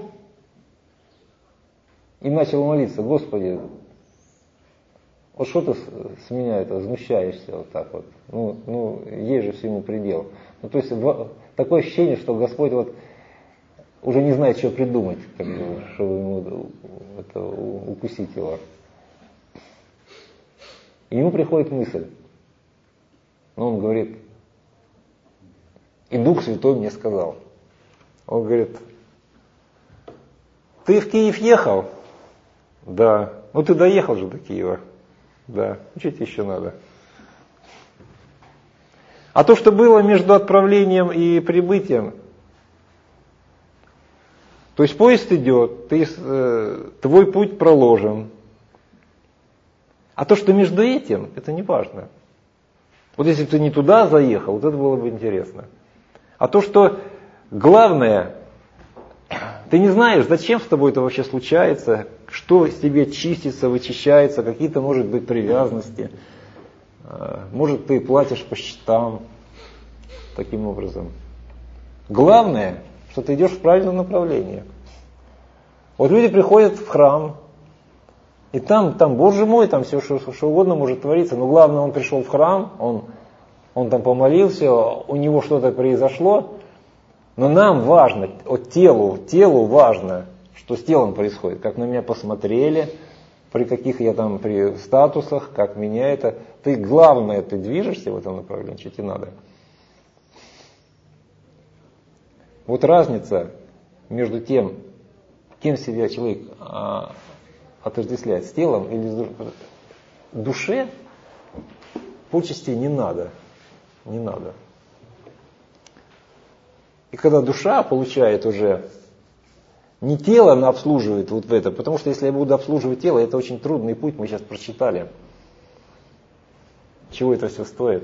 и начал молиться: Господи, вот что ты с меня это возмущаешься вот так вот? Ну, ну есть же всему предел. Ну, то есть такое ощущение, что Господь вот уже не знает, что придумать, как бы, чтобы ему это, укусить его. И ему приходит мысль. Но он говорит: и Дух Святой мне сказал. Он говорит: Ты в Киев ехал? Да. Ну ты доехал же до Киева. Да. Что тебе еще надо? А то, что было между отправлением и прибытием, то есть поезд идет, ты, э, твой путь проложен. А то, что между этим, это не важно. Вот если бы ты не туда заехал, вот это было бы интересно. А то, что главное, ты не знаешь, зачем с тобой это вообще случается, что с тебе чистится, вычищается, какие-то, может быть, привязанности. Может, ты платишь по счетам таким образом. Главное, что ты идешь в правильном направлении. Вот люди приходят в храм, и там, там, Боже мой, там все, что, что угодно может твориться, но главное, он пришел в храм, он, он там помолился, у него что-то произошло, но нам важно, от телу, телу важно, что с телом происходит, как на меня посмотрели, при каких я там при статусах, как меня это. Ты главное, ты движешься в этом направлении, что тебе надо. Вот разница между тем, кем себя человек а, отождествляет, с телом или с душой. Душе почести не надо. Не надо. И когда душа получает уже не тело, она обслуживает вот в это, потому что если я буду обслуживать тело, это очень трудный путь, мы сейчас прочитали. Чего это все стоит?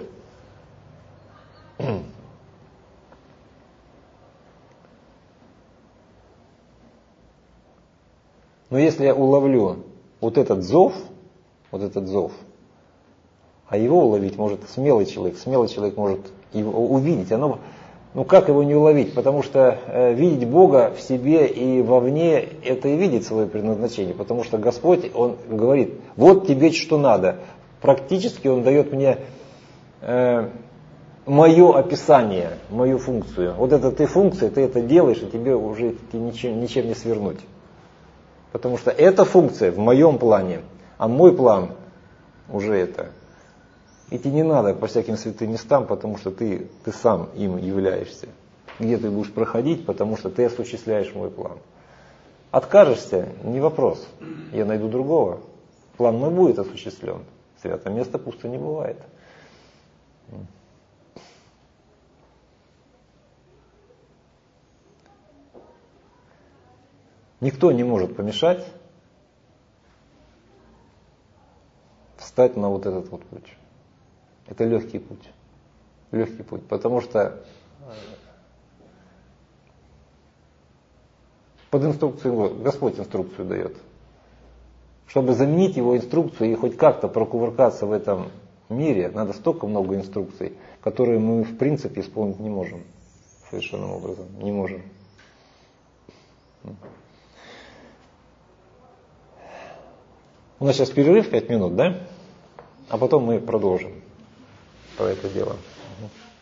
Но если я уловлю вот этот зов, вот этот зов, а его уловить может смелый человек, смелый человек может его увидеть, оно, ну как его не уловить, потому что э, видеть Бога в себе и вовне, это и видеть свое предназначение, потому что Господь, Он говорит, вот тебе что надо, практически Он дает мне э, мое описание, мою функцию, вот это ты функция, ты это делаешь, и тебе уже ничем, ничем не свернуть. Потому что эта функция в моем плане, а мой план уже это. И тебе не надо по всяким святым местам, потому что ты, ты сам им являешься. Где ты будешь проходить, потому что ты осуществляешь мой план. Откажешься, не вопрос. Я найду другого. План мой будет осуществлен. Святое место пусто не бывает. Никто не может помешать встать на вот этот вот путь. Это легкий путь. Легкий путь. Потому что под инструкцию, Господь инструкцию дает. Чтобы заменить его инструкцию и хоть как-то прокувыркаться в этом мире, надо столько много инструкций, которые мы в принципе исполнить не можем. Совершенным образом. Не можем. У нас сейчас перерыв пять минут, да? А потом мы продолжим про это дело.